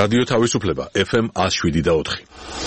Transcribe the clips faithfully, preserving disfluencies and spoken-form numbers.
რადიო თავისუფლება ეფ ემ one oh seven და four.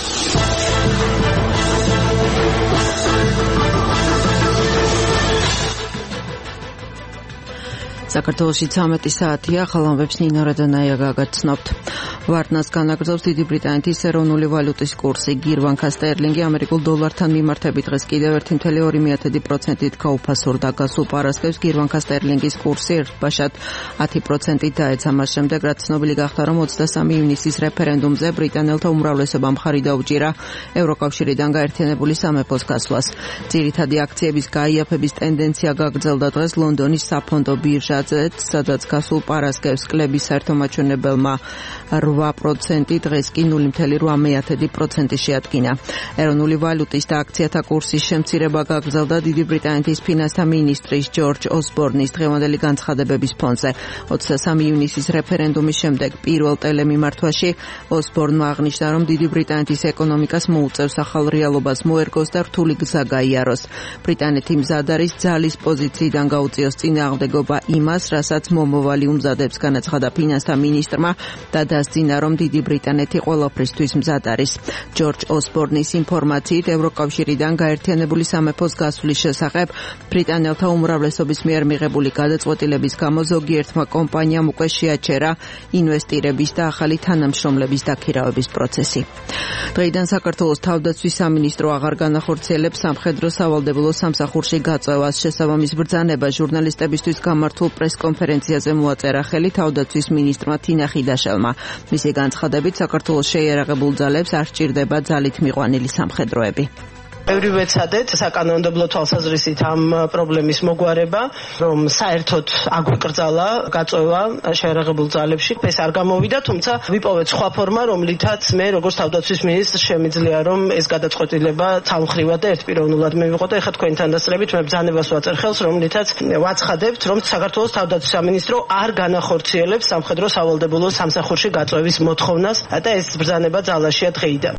საქართველოში ცამეტი საათია, ხალხებს ნინო რადანაია გაგაცნობთ. ვარდნას განაგრძობს დიდი ბრიტანეთის ეროვნული ვალუტის კურსი. გირვანქა სტერლინგი ამერიკულ დოლართან მიმართებით დღეს კიდევ one point two პროცენტით გაუფასურდა. გასულ პარასკევს გირვანქა სტერლინგის კურსი ერთბაშად ten პროცენტით დაეცა, მას შემდეგ რაც ცნობილი გახდა, რომ twenty-three ივნისის რეფერენდუმზე ბრიტანელთა უმრავლესობამ ხარი დაუჭირა ევროკავშირიდან გაერთიანებული სამეფოს გასვლას. ძირითადი აქციების გაიაფების ტენდენცია გაგრძელდა დღეს ლონდონის საფონდო ბირჟაზე, სადაც გასულ პარასკევს კლების საერთო მაჩვენებელმა eight პროცენტი, დღეს კი nul point eight პროცენტი შეადგინა. ეროვნული ვალუტის და აქციათა კურსის შემცირება გაგრძელდა დიდი ბრიტანეთის ფინანსთა მინისტრის ჯორჯ ოსბორნის დღევანდელი განცხადებების ფონზე. twenty-three ივნისის რეფერენდუმის შემდეგ პირველ ტელემიმართვაში ოსბორნმა აღნიშნა, რომ დიდი ბრიტანეთის ეკონომიკას მოუწევს ახალ რეალობას მოერგოს და რთული გზა გაიაროს. ბრიტანეთი მზად არის ძალის პოზიციიდან გაუწიოს წინააღმდეგობა იმას, რასაც მომავალი უმზადებს, განაცხადა ფინანსთა მინისტრმა და დასძინა, რომ დიდი ბრიტანეთი ყველაფრისთვის მზად არის. ჯორჯ ოსბორნის ინფორმაციით, ევროკავშირიდან გაერთიანებული სამეფოს გასვლის შესახებ ბრიტანელთა უმრავლესობის მიერ მიღებული გადაწყვეტილების გამო ზოგიერთმა კომპანიამ უკვე შეაჩერა ინვესტირების და ახალი თანამშრომლების დაქირავების პროცესი. დღეიდან საქართველოს თავდაცვის სამინისტრო აღარ განახორციელებს სამხედრო სავალდებულო სამსახურში გაწევას. შესაბამის ბრძანება ჟურნალისტებისთვის გამართულ პრესკონფერენციაზე მოაწერა ხელი თავდაცვის მინისტრმა თინა ხიდაშელმა. მისი განცხადებით, საქართველოს შეიარაღებულ ძალებს არ სჭირდება ძალით მიყვანილი სამხედროები. Ბევრი ვეცადეთ საკანონმდებლო თვალსაზრისით ამ პრობლემის მოგვარება, რომ საერთოდ აგვიკრძალა გაწევა შეიარაღებულ ძალებში. ეს არ გამოვიდა, თუმცა ვიპოვეთ სხვა ფორმა, რომლითაც მე როგორც თავდაცვის მინისტრს შემიძლია, რომ ეს გადაწყვეტილება თავმხრივად და ერთპიროვნულად მივიღო და ეხლა თქვენთან დასწრებით მე ბრძანებას ვაწერ ხელს, რომლითაც ვაცხადებთ, რომ საქართველოს თავდაცვის სამინისტრო არ განახორციელებს სამხედრო სავალდებულო სამსახურში გაწევის მოთხოვნას და ეს ბრძანება ძალაშია დღეიდან.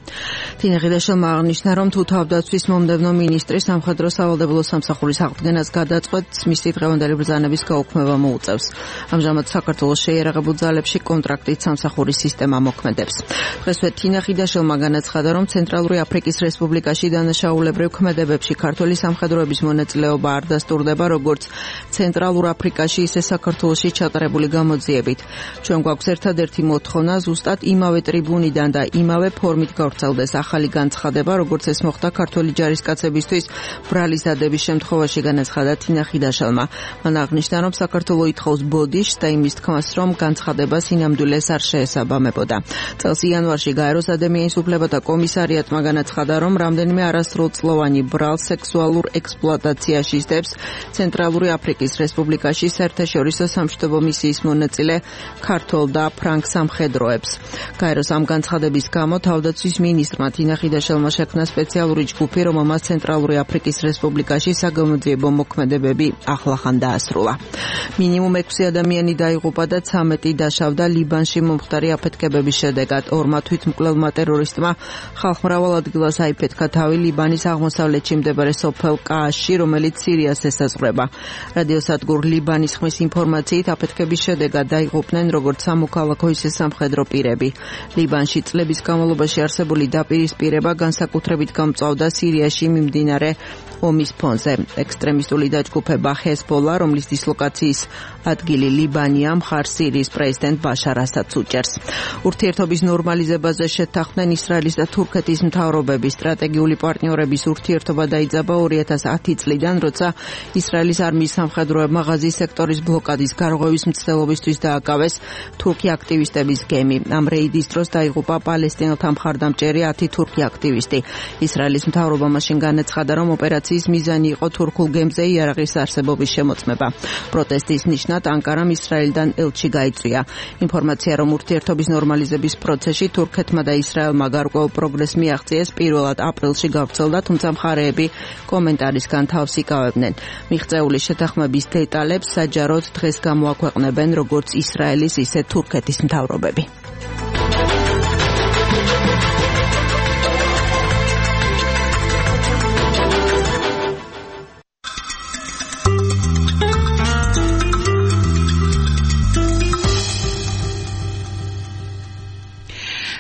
თინა ხიდაშელმა აღნიშნა, რომ თუ თავდაცვის მომდევნო მინისტრი სამხედრო სავალდებულო სამსახურის აღდგენას გადაწყვეტს, მისი დღევანდელი ბრძანების გაუქმება მოუწევს. ამჟამად საქართველოს შეიარაღებულ ძალებში კონტრაქტით სამსახურის სისტემა მოქმედებს. დღესვე თინა ხიდაშელმა განაცხადა, რომ ცენტრალური აფრიკის რესპუბლიკაში დანაშაულებრივ ქმედებებში ქართველი სამხედროების მონაწილეობა არ დასტურდება, როგორც ცენტრალურ აფრიკაში, ისე საქართველოში ჩატარებული გამოძიებით. ჩვენ გვაქვს ერთადერთი მოთხოვნა ზუსტად იმავე ტრიბუნიდან და იმავე ფორმით გავრცელდეს ახალი განცხადება, როგორც ეს მოხდა ქართველი ჯარისკაცებისთვის ბრალის დადების შემთხვევაში, განაცხადა თინა ხიდაშელმა. მან აღნიშნა, რომ საქართველო ითხოვს ბოდიშს და იმის თქმას, რომ განცხადება სინამდვილეს არ შეესაბამებოდა. წელს იანვარში გაეროს ადამიანის უფლებათა კომისარიატმა განაცხადა, რომ რამდენიმე არასრულწლოვანი ბრალს სექსუალურ ექსპლუატაციაში სდებს ცენტრალური აფრიკის რესპუბლიკაში საერთაშორისო სამშვიდობო მისიის მონაწილე ქართველ და ფრანგ სამხედროებს. გაეროს ამ განცხადების გამო თავდაცვის მინისტრმა თინა ხიდაშელმა შექმნა სპეციალური ჯგუფი, რომელმაც ცენტრალური აფრიკის რესპუბლიკაში საგამოძიებო მოქმედებები ახლახან დაასრულა. მინიმუმ ექვსი ადამიანი დაიღუპა და ცამეტი დაშავდა ლიბანში მომხდარი აფეთქებების შედეგად. ორმა თვითმკვლელმა ტერორისტმა ხალხმრავალ ადგილას აიფეთქა თავი ლიბანის აღმოსავლეთში მდებარე სოფელ კააში, რომელიც სირიას ესაზღვრება. რადიოსადგურ ლიბანის ხმის ინფორმაციით, აფეთქების შედეგად დაიღუპნენ როგორც სამოქალაქო, ისე სამხედრო პირები. ლიბანში წლების განმავლობაში არსებული დაპირისპირება განსაკუთრებით გამწვავდა სირიაში მიმდინარე ომის ფონზე. ექსტრემისტული დაჯგუფება ჰეზბოლა, რომლის დისლოკაციის ადგილი ლიბანია, მხარს სირიის პრეზიდენტ ბაშარ ასადს უჭერს. ურთიერთობის ნორმალიზებაზე შეთანხმდნენ ისრაელის და თურქეთის მთავრობები. სტრატეგიული პარტნიორების ურთიერთობა დაიძაბა two thousand ten წლიდან, როცა ისრაელის არმიის სამხედროებმა ღაზის სექტორის ბლოკადის გარღვევის მცდელობისთვის დააკავეს თურქი აქტივისტების გემი. ამ რეიდის დროს დაიღუპა პალესტინელთა მხარდამჭერი ten თურქი აქტივისტი. ისრაელის მთავრობა მაშინ განაცხადა, რომ ოპერაციის მიზანი იყო თურქულ გემზე იარაღის არსებობის შემოწმება. პროტესტის ნიშნად ანკარამ ისრაელიდან ელჩი გაიწვია. ინფორმაცია, რომ ურთიერთობის ნორმალიზების პროცესში თურქეთმა და ისრაელმა გარკვეულ პროგრესს მიაღწიეს, პირველად აპრილში გავრცელდა, თუმცა მხარეები კომენტარისგან თავს იკავებდნენ. მიღწეული შეთანხმების დეტალებს საჯაროდ დღეს გამოაქვეყნებენ როგორც ისრაელის, ისე თურქეთის მთავრობები.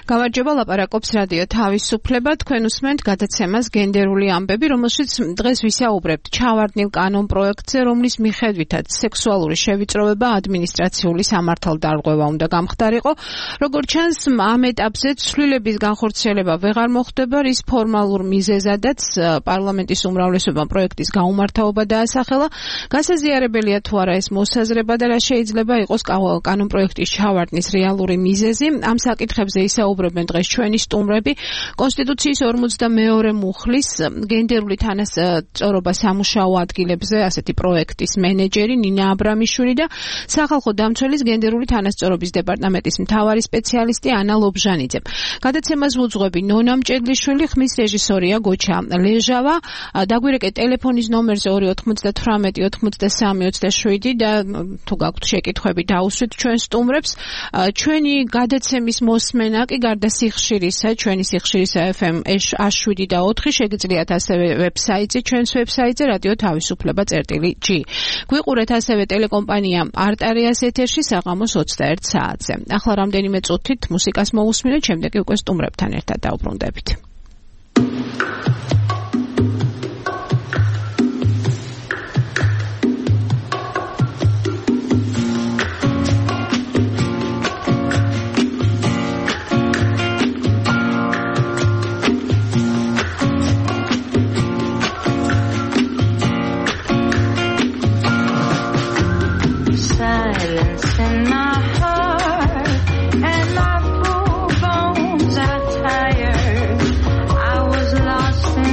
გამარჯობა, ლაპარაკობს რადიო თავისუფლება. თქვენ უსმენთ გადაცემას გენდერული ამბები, რომელშიც დღეს ვისაუბრებთ ჩავარდნილ კანონ პროექტზე, რომლის მიხედვითაც სექსუალური შევიწროვება ადმინისტრაციული სამართალდარღვევა უნდა გამხდარიყო. როგორც ჩანს, ამ ეტაპზე ცვლილების განხორციელება ვეღარ მოხდება, რის ფორმალურ მიზეზადაც პარლამენტის უმრავლესობამ პროექტის გაუმართავობა დაასახელა. გასაზიარებელია თუ არა ეს მოსაზრება და რა შეიძლება იყოს კანონ პროექტის ჩავარდნის რეალური მიზეზი. ამ საკითხებზე ისაუბრებენ დღეს ჩვენი სტუმრები. კონსტიტუციის ორმოცდამეორე მუხლის გენდერული თანასწორობა სამუშაო ადგილებზე ასეთი პროექტის მენეჯერი ნინა აბრამიშვილი და სახალხო დამცველის გენდერული თანასწორობის დეპარტამენტის მთავარი სპეციალისტი ანა ლობჟანიძე. გადაცემას ვუძღვები ნონა მჭედლიშვილი, ხმის რეჟისორია გოჩა ლეჟავა. დაგვირეკე ტელეფონის ნომერზე ორი ოთხმოცდათვრამეტი ოცდასამი ოცდაშვიდი და თუ გაქვთ შეკითხვები დაუსვით ჩვენ სტუმრებს. ჩვენი გადაცემის მოსმენა კი გარდა სიხშირისა, ჩვენი სიხშირისა ეფ ემ შვიდი და ოთხი შეგიძლიათ ასევე ვებსაიტზე, ჩვენს ვებსაიტზე რადიო თავისუფლება წერტილი ჯი. გვიყურეთ ასევე ტელეკომპანია არტარიას ეთერში საღამოს ოცდაერთ საათზე. ახლა რამდენიმე წუთით მუსიკას მოусმინეთ, შემდეგ კი უკვე სტუმრებთან ერთად დავბრუნდებით. Lost in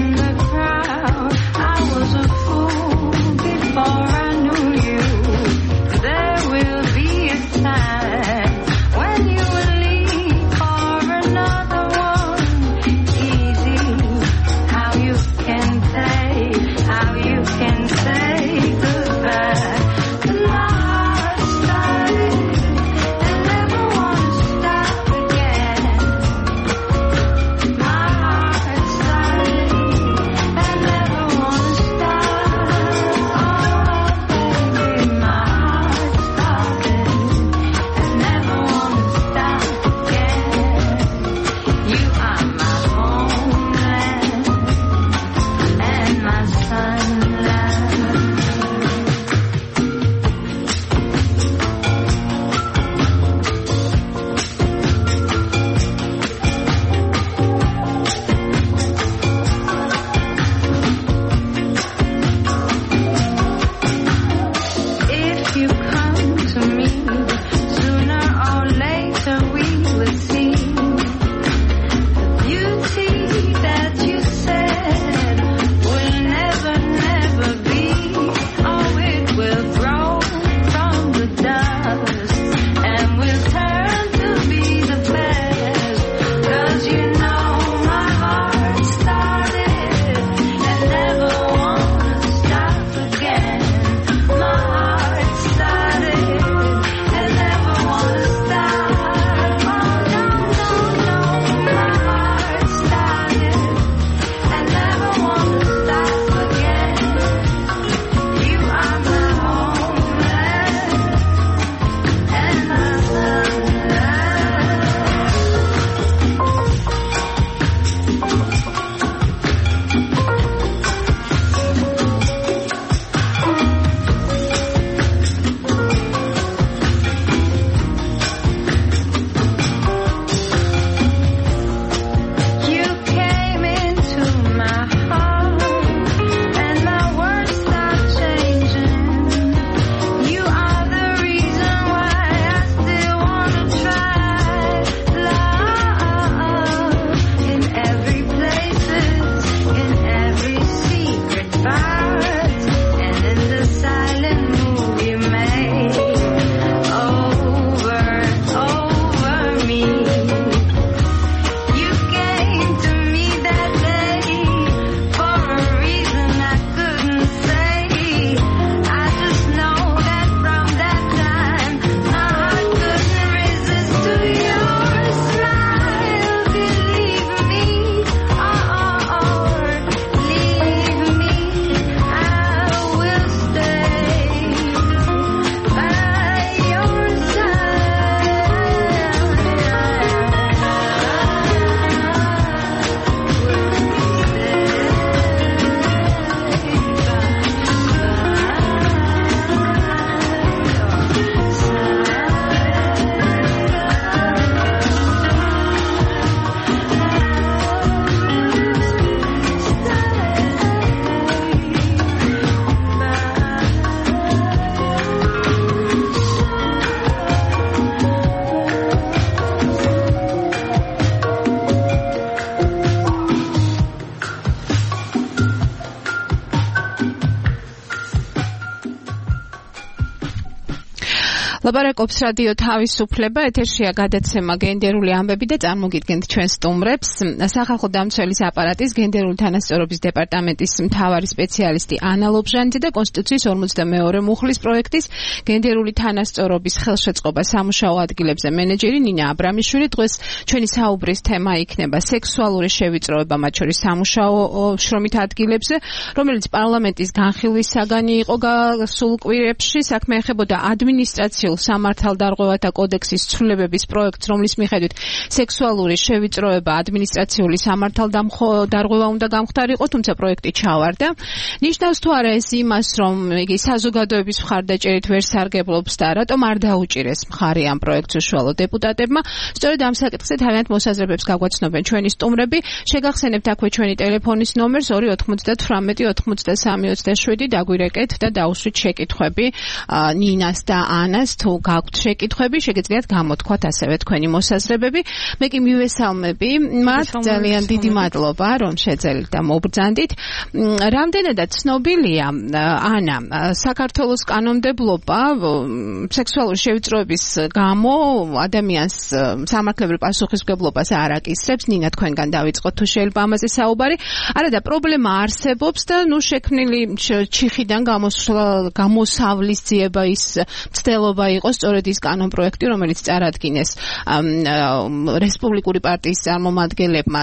ლაპარაკობს რადიო თავისუფლება, ეთერშია გადაცემა გენდერული ამბები და წარმოგიდგენთ ჩვენ სტუმრებს. სახალხო დამცველის აპარატის გენდერული თანასწორობის დეპარტამენტის მთავარი სპეციალისტი ანა ლობჟანიძე და კონსტიტუციის ორმოცდამეორე მუხლის პროექტის გენდერული თანასწორობის ხელშეწყობა სამუშაო ადგილებზე მენეჯერი ნინა აბრამიშვილი. დღეს ჩვენი საუბრის თემა იქნება სექსუალური შევიწროება, მათ შორის სამუშაო შრომით ადგილებზე, რომელიც პარლამენტის განხილვის საგანი იყო გასულ კვირებში. საქმე ეხებოდა ადმინისტრაციულ სამართალდარღვევათა კოდექსის ცვლილებების პროექტს, რომლის მიხედვით სექსუალური შევიწროება ადმინისტრაციული სამართალდარღვევა უნდა გამხდარიყო, თუმცა პროექტი ჩავარდა. ნიშნავს თუ არა ეს იმას, რომ იგი საზოგადოების მხარდაჭერით ვერ სარგებლობს და რატომ არ დაუჭირეს მხარი ამ პროექტს უშუალო დეპუტატებმა? სწორედ ამ საკითხზე თავიანთ მოსაზრებებს გაგვაცნობენ ჩვენი სტუმრები. შეგახსენებთ აქვე ჩვენი ტელეფონის ნომერს ორი ოთხმოცდათვრამეტი ოცდაშვიდი ოცდაშვიდი დაგვირეკეთ და დაუსვით შეკითხვები ნინას და ანას. თუ გაქვთ შეკითხვები, შეგიძლიათ გამოთქვათ ასევე თქვენი მოსაზრებები. მე კი მივესალმები მათ, ძალიან დიდი მადლობა რომ შეძელით და მობრძანდით. რამდენადაც ცნობილია ანა, საქართველოს კანონმდებლობა სექსუალური შევიწროების გამო ადამიანს სამართლებრივ პასუხისმგებლობას არ აკისრებს. ნინა, თქვენგან დავიწყოთ თუ შეიძლება ამაზე საუბარი. არა და პრობლემა არსებობს და ნუ შექმნილი ჩიხიდან გამოსვლა გამოსავლის ძიება ის მცდელობა იყო სწორედ ის კანონ პროექტი, რომელიც წარადგინეს რესპუბლიკური პარტიის წარმომადგენლებმა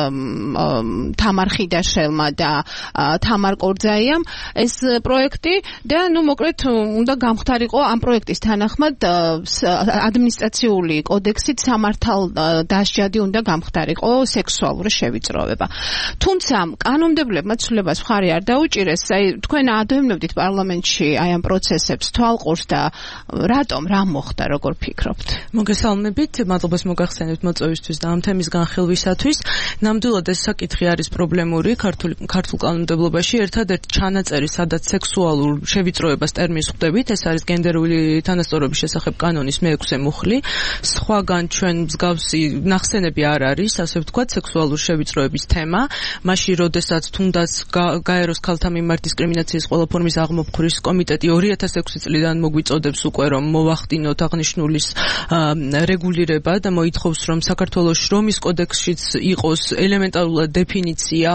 თამარ ხიდაშელმა და თამარ კორძაიამ ეს პროექტი და ნუ მოკლედ უნდა გამხდარიყო ამ პროექტის თანახმად ადმინისტრაციული კოდექსით სამართალ დასჯადი უნდა გამხდარიყო სექსუალური შევიწროება. თუმცა კანონმდებლებმა ცვლილებას მხარი არ დაუჭირეს. აი თქვენ ადევნებდით პარლამენტში აი ამ პროცესებს თვალყურს და რატომ რა მოხდა, როგორ ფიქრობთ? მოგესალმებით, მადლობას მოგახსენებთ მოწვევისთვის და ამ თემის განხილვისათვის. ნამდვილად ეს საკითხი არის პრობლემური ქართულ ქართულ კანონმდებლობაში. ერთადერთი ჩანაწერი, სადაც სექსუალურ შევიწროებას ტერმინს ხვდებით, ეს არის გენდერული თანასწორობის შესახებ კანონის მეექვსე მუხლი. სხვაგან ჩვენ მსგავსი ნახსენები არ არის, ასე ვთქვათ, სექსუალურ შევიწროების თემა. მაშინ, როდესაც თუნდაც გაეროს ქალთა მიმართ დისკრიმინაციის ყველა ფორმის აღმოფხვრის კომიტეტი ორი ათას ექვსი წლიდან მოგვიწოდებს უკვე რომ მოვახდინოთ აღნიშნულის რეგულირება და მოითხოვს რომ საქართველოს შრომის კოდექსშიც იყოს ელემენტარულად დეფინიცია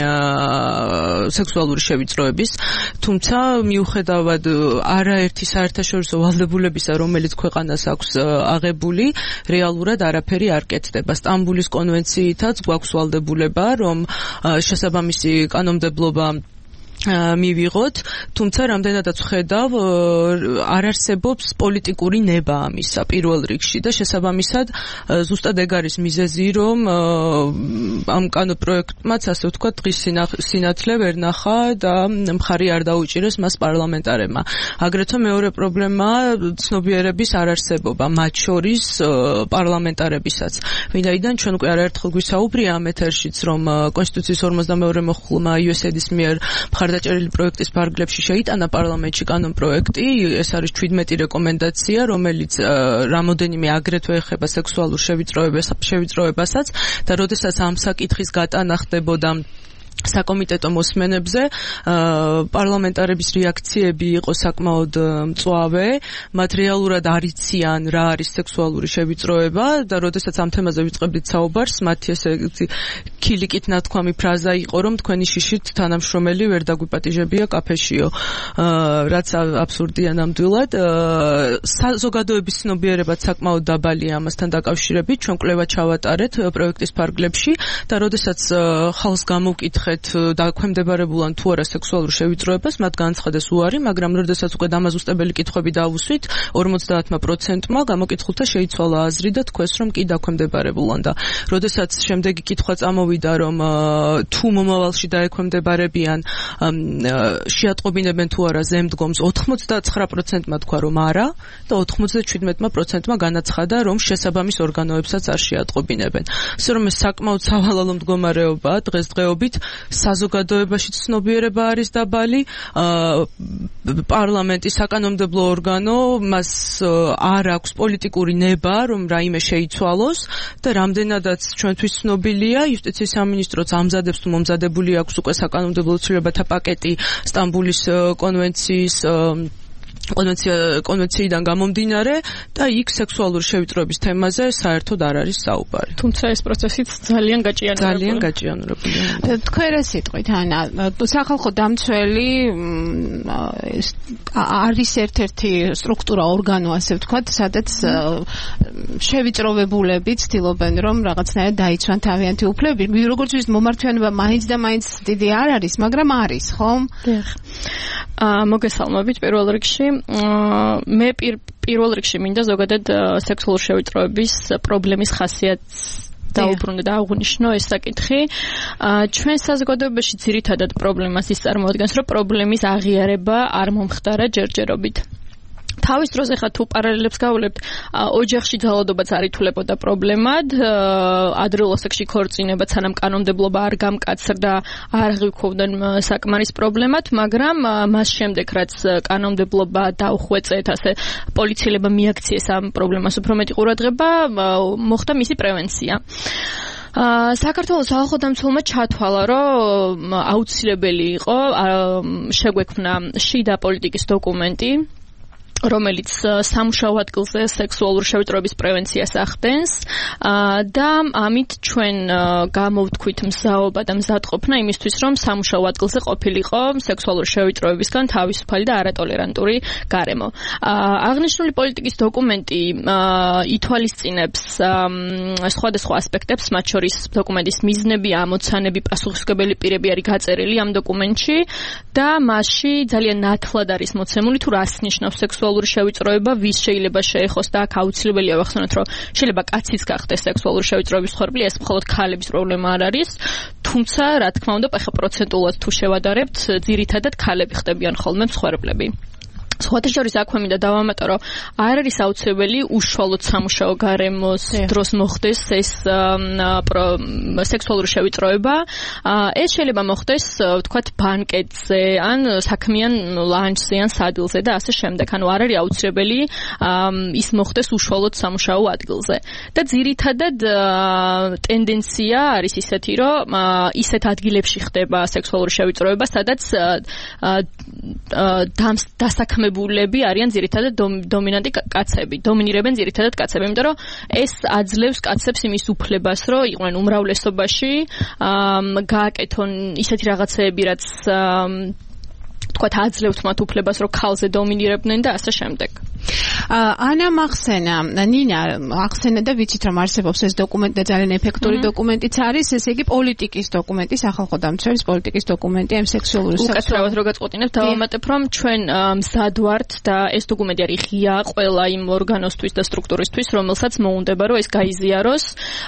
სექსუალური შევიწროების. თუმცა მიუხედავად არაერთი საერთაშორისო ვალდებულებისა, რომელიც ქვეყანას აქვს აღებული, რეალურად არაფერი არ კეთდება. სტამბულის კონვენციითაც გვაქვს ვალდებულება, რომ შესაბამისი კანონმდებლობა მივიღოთ, თუმცა რამდენადაც ვხედავ არ არსებობს პოლიტიკური ნება ამისა პირველ რიგში და შესაბამისად ზუსტად ეგ არის მიზეზი, რომ ამ კანონპროექტმაც ასე ვთქვათ დღის სინათლე ვერ ნახა და მხარი არ დაუჭირეს მას პარლამენტარებმა. აგრეთვე მეორე პრობლემა ცნობიერების არარსებობა, მათ შორის პარლამენტარებისაც. ვინაიდან ჩვენ უკვე არაერთხელ გვისაუბრია ამ ეთერშიც, რომ კონსტიტუციის ორმოცდამეორე მუხლმა იუ ეს ედ-ის მიერ დაჭერილი პროექტის ფარგლებში შეიტანა პარლამენტში კანონ პროექტი. ეს არის ჩვიდმეტი რეკომენდაცია, რომელიც რამოდენიმე აგრეთვე ეხება სექსუალურ შევიწროებასაც და როდესაც ამ საკითხის გატანა ხდებოდა საკომიტეტო მოსმენებზე, პარლამენტარების რეაქციები იყო საკმაოდ მწვავე. მათ რეალურად არ იციან რა არის სექსუალური შევიწროება და როდესაც ამ თემაზე ვიწყებდით საუბარს, მათი ესე ქილიკით ნათქვამი ფრაზა იყო, რომ თქვენი შიშით თანამშრომელი ვერ დაგვიპატიჟებია კაფეშიო, რაც აბსურდია ნამდვილად. საზოგადოების ცნობიერებაც საკმაოდ დაბალია ამასთან დაკავშირებით. ჩვენ კვლევა ჩავატარეთ პროექტის ფარგლებში და როდესაც ხალხს გამოვკითხეთ დაქვემდებარებულან თუ არა სექსუალურ შევიწროებას, მათ განაცხადეს უარი, მაგრამ როდესაც უკვე დამაზუსტებელი კითხვები დავუსვით, ორმოცდაათმა პროცენტმა გამოკითხულთა შეიცვალა აზრი და თქვეს, რომ კი დაქვემდებარებულან და როდესაც შემდეგი კითხვა წამოვიდა, რომ თუ მომავალში დაექვემდებარებიან, შეატყობინებენ თუ არა ზემდგომს, ოთხმოცდათხრა პროცენტმა თქვა, რომ არა და ოთხმოცდაჩვიდმეტმა პროცენტმა განაცხადა, რომ შესაბამის ორგანოებსაც არ შეატყობინებენ. ასე რომ ეს საკმაოდ სავალალო მდგომარეობაა დღესდღეობით. საზოგადოებაში ცნობიერება არის დაბალი, პარლამენტის საკანონმდებლო ორგანო, მას არ აქვს პოლიტიკური ნება, რომ რაიმე შეიცვალოს და რამდენადაც ჩვენთვის ცნობილია, იუსტიციის სამინისტროც ამზადებს თუ მომზადებული აქვს უკვე საკანონმდებლო ცვლილებათა პაკეტი სტამბულის კონვენციის კონვენცია კონვენციიდან გამომდინარე და იქ სექსუალური შევიწროების თემაზე საერთოდ არ არის საუბარი. თუმცა ეს პროცესიც ძალიან გაჭიანურებულია. ძალიან გაჭიანურებულია. თქვენ რა სიტყვით, ანა, სახალხო დამცველი არის ერთ-ერთი სტრუქტურა, ორგანო, ასე ვთქვათ, სადაც შევიწროვებულები ცდილობენ, რომ რაღაცნაირად დაიცვან თავიანთი უფლებები. როგორც ვიცით, მომართვიანობა მაინც და მაინც დიდი არ არის, მაგრამ არის, ხო? დიახ. აა მოგესალმებით პირველ რიგში. მე პირველ რიგში მინდა ზოგადად სექსუალური შევიწროების პრობლემის ხასიათს დაუბრუნდე და აღვნიშნო ეს საკითხი. ჩვენ საზოგადოებაში ძირითადად პრობლემას ის წარმოადგენს, რომ პრობლემის აღიარება არ მომხდარა ჯერჯერობით. თავის დროს ახლა თუ პარალელებს გავულებთ, ოჯახში ძალადობაც არ ითვლებოდა პრობლემად, ადრეულ ასაკში ქორწინება, სანამ კანონმდებლობა არ გამკაცრდა, არ ღირქოვდნენ საკმარის პრობლემად, მაგრამ მას შემდეგ, რაც კანონმდებლობა დაუხვეწეთ, ასე პოლიციელებმა მიაქციეს ამ პრობლემას უფრო მეტი ყურადღება, მოხდა მისი პრევენცია. საქართველოს სახალხოდამცველმა ჩათვალა, რომ აუცილებელი იყო შეგვექმნა შიდა პოლიტიკის დოკუმენტი, რომელიც სამუშაო ადგილზე სექსუალური შევიწროების პრევენციას ახდენს და ამით ჩვენ გამოვთქვით მზაობა და მზადყოფნა იმისთვის, რომ სამუშაო ადგილზე ყოფილიყო სექსუალური შევიწროებისგან თავისუფალი და არატოლერანტური გარემო. აღნიშნული პოლიტიკის დოკუმენტი ითვალისწინებს სხვადასხვა ასპექტებს, მათ შორის დოკუმენტის მიზნები, ამოცანები, პასუხისმგებელი პირები არის გაწერილი ამ დოკუმენტში და მასში ძალიან ნათლად არის მოცემული თუ რას ნიშნავს სექსუალური შევიწროება, ვის შეიძლება შეეხოს და აქ აუცილებელია ვახსენოთ, რომ შეიძლება კაციც გახდეს სექსუალური შევიწროების მსხვერპლი, ეს მხოლოდ ქალების პრობლემა არ არის, თუმცა რა თქმა უნდა, ახლა პროცენტულად თუ შევადარებთ, ძირითადად ქალები ხდებიან ხოლმე მსხვერპლები. სხვათა შორის აქვე მინდა დავამატო, რომ არ არის აუცილებელი უშუალოდ სამუშაო გარემოს დროს მოხდეს ეს სექსუალური შევიწროება. ეს შეიძლება მოხდეს, ვთქვათ, ბანკეტზე, ან საქმიან ლანჩზე, ან სადილზე და ასე შემდეგ. ანუ არ არის აუცილებელი ის მოხდეს უშუალოდ სამუშაო ადგილზე. და ძირითადად ტენდენცია არის ისეთი, რომ ისეთ ადგილებში ხდება სექსუალური შევიწროება, სადაც დასაქმებული ბულები არიან ძირითადად დომინანტი კაცები, დომინირებენ ძირითადად კაცები, იმიტომ რომ ეს აძლევს კაცებს იმის უფლებას, რომ იყვნენ უმრავლესობაში, გააკეთონ ისეთი რაღაცეები, რაც თქვათ აძლევთ მათ უფლებას, რომ ქალზე დომინირებდნენ და ასე შემდეგ. ანა მახსენა, ნინა ახსენა და ვიცით რომ არსებობს ეს დოკუმენტი და ძალიან ეფექტური დოკუმენტიც არის, ესე იგი პოლიტიკის დოკუმენტი, სახალხო დამცველის პოლიტიკის დოკუმენტი ამ სექსუალური უკეთრავად რო გაწყვეტინებთ, დავამატებ რომ ჩვენ მზად ვართ და ეს დოკუმენტი არის ღია ყველა იმ ორგანოსთვის და სტრუქტურისთვის, რომელსაც მოუნდება რომ ეს გაიზიაროს.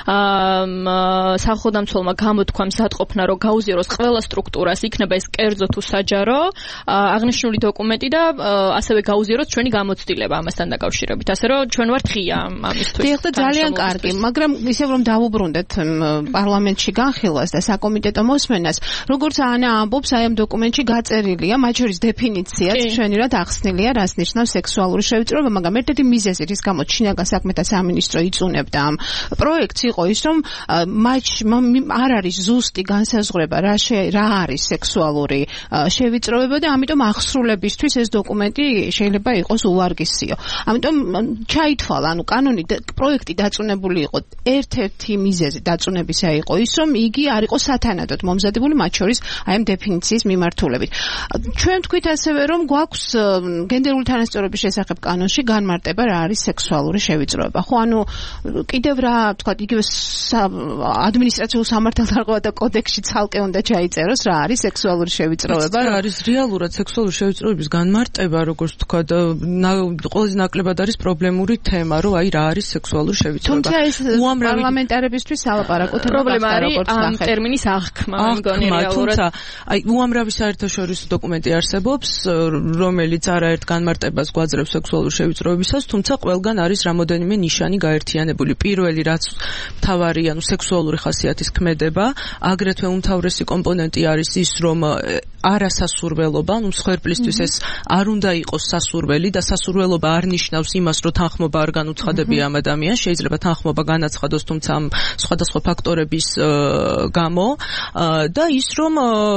სახალხო დამცველმა გამოთქვა მზადყოფნა რომ გაუზიაროს ყველა სტრუქტურას, იქნება ეს კერძო თუ საჯარო, აღნიშნული დოკუმენტი და ასევე გაუზიაროს ჩვენი გამოცდილება ამასთან დაკავშირებით, ასე რომ ჩვენ ვართ ღია ამისთვის. დიახ, და ძალიან კარგი, მაგრამ ისევ რომ დავუბრუნდეთ პარლამენტში განხილვას და საკომიტეტო მოსმენას, როგორც ანა ამბობს, აი ამ დოკუმენტში გაწერილია, მათ შორის დეფინიციაც ჩვენურად ახსნილია, რას ნიშნავს სექსუალური შევიწროება, მაგრამ ერთ-ერთი მიზეზი, რის გამოც შინაგან საქმეთა სამინისტრო იწუნებდა ამ პროექტს, იყო ის, რომ მათში არ არის ზუსტი განსაზღვრება, რა რა არის სექსუალური შევიწროება და ამიტომ აღსრულებისთვის ეს დოკუმენტი შეიძლება იყოს უვარგისიო. ამიტომ ჩაითვალა, ანუ კანონი პროექტი დაწუნებული იყო, ერთ-ერთი მიზეზი დაწუნებისა იყო ის, რომ იგი არ იყო სათანადოდ მომზადებული მათ შორის აი ამ დეფინიციის მიმართულებით. ჩვენ თქვით ასევე, რომ გვაქვს გენდერული თანასწორობის შესახებ კანონში განმარტება რა არის სექსუალური შევიწროება. ხო, ანუ კიდევ რა, თქვა, იგივე ადმინისტრაციულ სამართალდარღვევათა კოდექსში ცალკე უნდა ჩაიწეროს რა არის სექსუალური შევიწროება. რა არის რეალურად სექსუალური შევიწროების განმარტება, როგორც თქვა, ყველაზე ნაკლებად არის პრობლემური თემა, რომ აი რა არის სექსუალური შევიწროება. თუმცა ეს პარლამენტარებისთვის ალაპარაკო პრობლემა არის ამ ტერმინის აღქმა, მგონი რეალურად. თუმცა აი უამრავი საერთაშორისო დოკუმენტი არსებობს, რომელიც არაერთ განმარტებას გვაძლევს სექსუალური შევიწროებისას, თუმცა ყველგან არის რამოდენიმე ნიშანი გაერთიანებული. პირველი რაც მთავარი, ანუ სექსუალური ხასიათის ქმედება, აგრეთვე უმთავრესი კომპონენტი არის ის, რომ არასასურველობა, ანუ მსხვერპლისთვის ეს არ უნდა იყოს სასურველი და სასურველობა არ ნიშნავს იმას, რომ თანხმობა არ განუცხადებია ამ ადამიანს, შეიძლება თანხმობა განაცხადოს, თუმცა ამ სხვადასხვა ფაქტორების გამო და ის რომ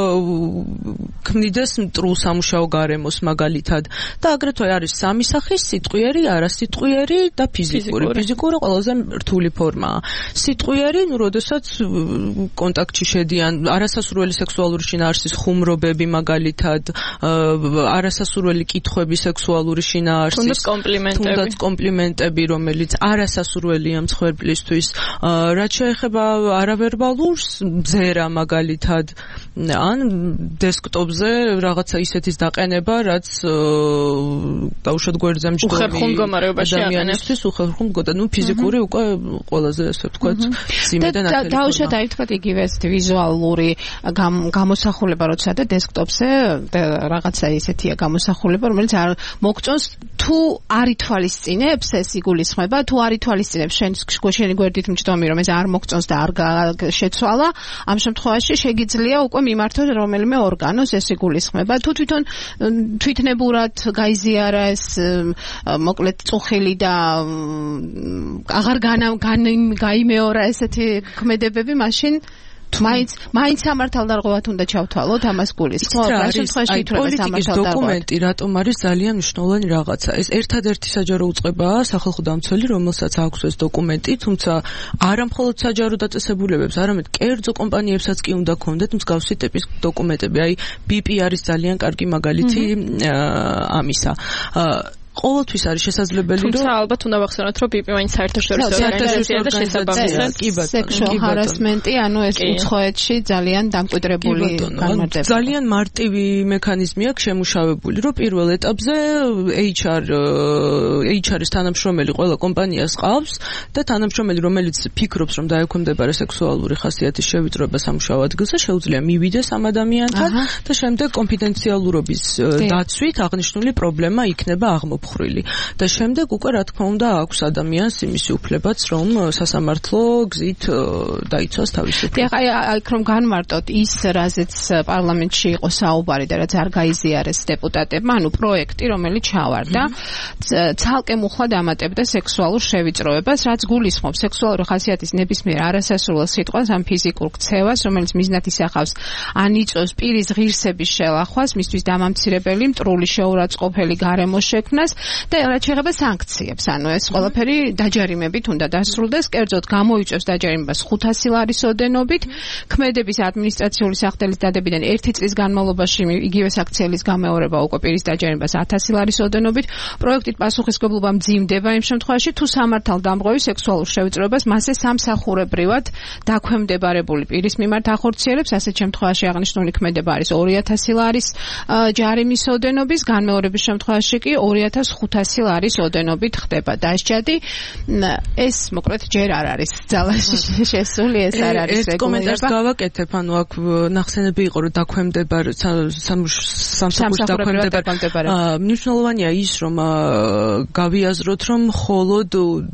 ქმნიდეს მტრულ სამუშაო გარემოს მაგალითად და აგრეთვე არის სამი სახის სიტყვიერი, არასიტყვიერი და ფიზიკური. ფიზიკური ყველაზე რთული ფორმაა. სიტყვიერი, ну, როდესაც კონტაქტში შედიან არასასურველი სექსუალური შინაარსის ხუმრობები მაგალითად, არასასურველი კითხვები სექსუალური შინაარსის, თუნდაც კომპლიმენტები, თუნდაც კომპლიმენტები, რომელიც არასასურველია მსხვერპლისთვის, რაც შეეხება არავერბალურს, მზერა მაგალითად, ან დესკტოპზე რაღაცა ისეთის დაყენება, რაც ბავშვად გვერდზე მჯდომი უხერხულ მდგომარეობაში ადამიანისთვის უხერხულ მდგომარეობაში, ну, ფიზიკური უკვე ყველაზე ესე ვთქვათ, სიმე და ნათელი. დაუშვათ აი თქვათ იგივე ეს ვიზუალური გამოსახულება როცა და დესკტოპზე რაღაცა ისეთია გამოსახულება, რომელიც არ მოგწონს თუ არ ითვალისწინებს ეს იგულისხმება, თუ არ ითვალისწინებს შენ შენი გვერდით მჯდომი, რომ ეს არ მოგწონს და არ შეცვალა, ამ შემთხვევაში შეგიძლია უკვე მიმართოს რომელიმე ორგანოს ეს იგულისხმება, თუ თვითონ თვითნებურად გაიზიარა ეს მოკლედ წუხილი და აღარ გაიმეორა ესეთი ქმედებები, მაშინ მაინც მაინც სამართალდარღვევად უნდა ჩავთვალოთ ამას გულისხმობ. რა შემთხვევაში ითვლება სამართალდარღვევად? დოკუმენტი რატომ არის ძალიან მნიშვნელოვანი რაღაცა. ეს ერთადერთი საჯარო უწყებაა სახალხო დამცველი, რომელსაც აქვს ეს დოკუმენტი, თუმცა არა მხოლოდ საჯარო დაწესებულებებს, არამედ კერძო კომპანიებსაც კი უნდა ქონდეთ მსგავსი ტიპის დოკუმენტები. აი ბი პი არის ძალიან კარგი მაგალითი ამისა. ყოველთვის არის შესაძლებელი რომ თუმცა ალბათ უნდა ვახსენოთ რომ ბი პი მაინც საერთაშორისო ორგანიზაცია და შესაბამისად sexual harassment-ი ანუ ეს უცხოეთში ძალიან დამკვიდრებული განმარტება. ძალიან მარტივი მექანიზმი აქვს შემუშავებული, რომ პირველ ეტაპზე ეიჩ არ ეიჩ არის თანამშრომელი ყველა კომპანიას ყავს და თანამშრომელი რომელიც ფიქრობს რომ დაექვემდებარა სექსუალური ხასიათის შევიწროება სამუშაო ადგილზე შეუძლია მივიდეს ამ ადამიანთან და შემდეგ კონფიდენციალურობის დაცვით აღნიშნული პრობლემა იქნება აღმოფხვრილი. და შემდეგ უკვე რა თქმა უნდა აქვს ადამიანს იმისი უფლებაც რომ სასამართლო გზით დაიცვას თავისი უფლება. აი აქ რომ განმარტოთ ის რაზეც პარლამენტში იყო საუბარი და რაც არ გაიზიარეს დეპუტატებმა, ანუ პროექტი რომელიც ჩავარდა, ცალკე მუხლად ამატებდა სექსუალურ შევიწროებას, რაც გულისხმობს სექსუალური ხასიათის ნებისმიერ არასასურველ სიტყვას ან ფიზიკურ ქცევას, რომელიც მიზნად ისახავს ან იწვევს პირის ღირსების შელახვას, მისთვის დამამცირებელი მტრული შეურაცხყოფელი გარემოს შექმნას და რაც შეეხება სანქციებს, ანუ ეს ყველაფერი დაჯარიმებით უნდა დასრულდეს, კერძოდ გამოიწვევს დაჯარიმებას ხუთასი ლარის ოდენობით, ქმედების ადმინისტრაციული სახდელის დადებიდან ერთი წლის განმავლობაში იგივე საქციელის გამეორება უკვე პირის დაჯარიმებას ათასი ლარის ოდენობით, პროექტით პასუხისმგებლობა მძიმდება იმ შემთხვევაში, თუ სამართალდამღვრევი სექსუალურ შევიწროებას მასზე სამსახურებრივად დაქვემდებარებული პირის მიმართ ახორციელებს, ასეთ შემთხვევაში აღნიშნული ქმედება არის ორი ათასი ლარის ჯარიმის ოდენობის, განმეორების შემთხვევაში კი ორი ათას ხუთასი ლარის ოდენობით ხდება დასჯადი. ეს მოკლედ ჯერ არ არის ძალაში შესული, ეს არ არის რეგულირება. ეს კომენტარს გავაკეთებ, ანუ აქ ნახსენები იყო რომ დაქვემდებარ სამსახურის დაქვემდებარ. მნიშვნელოვანია ის რომ გავიაზროთ რომ მხოლოდ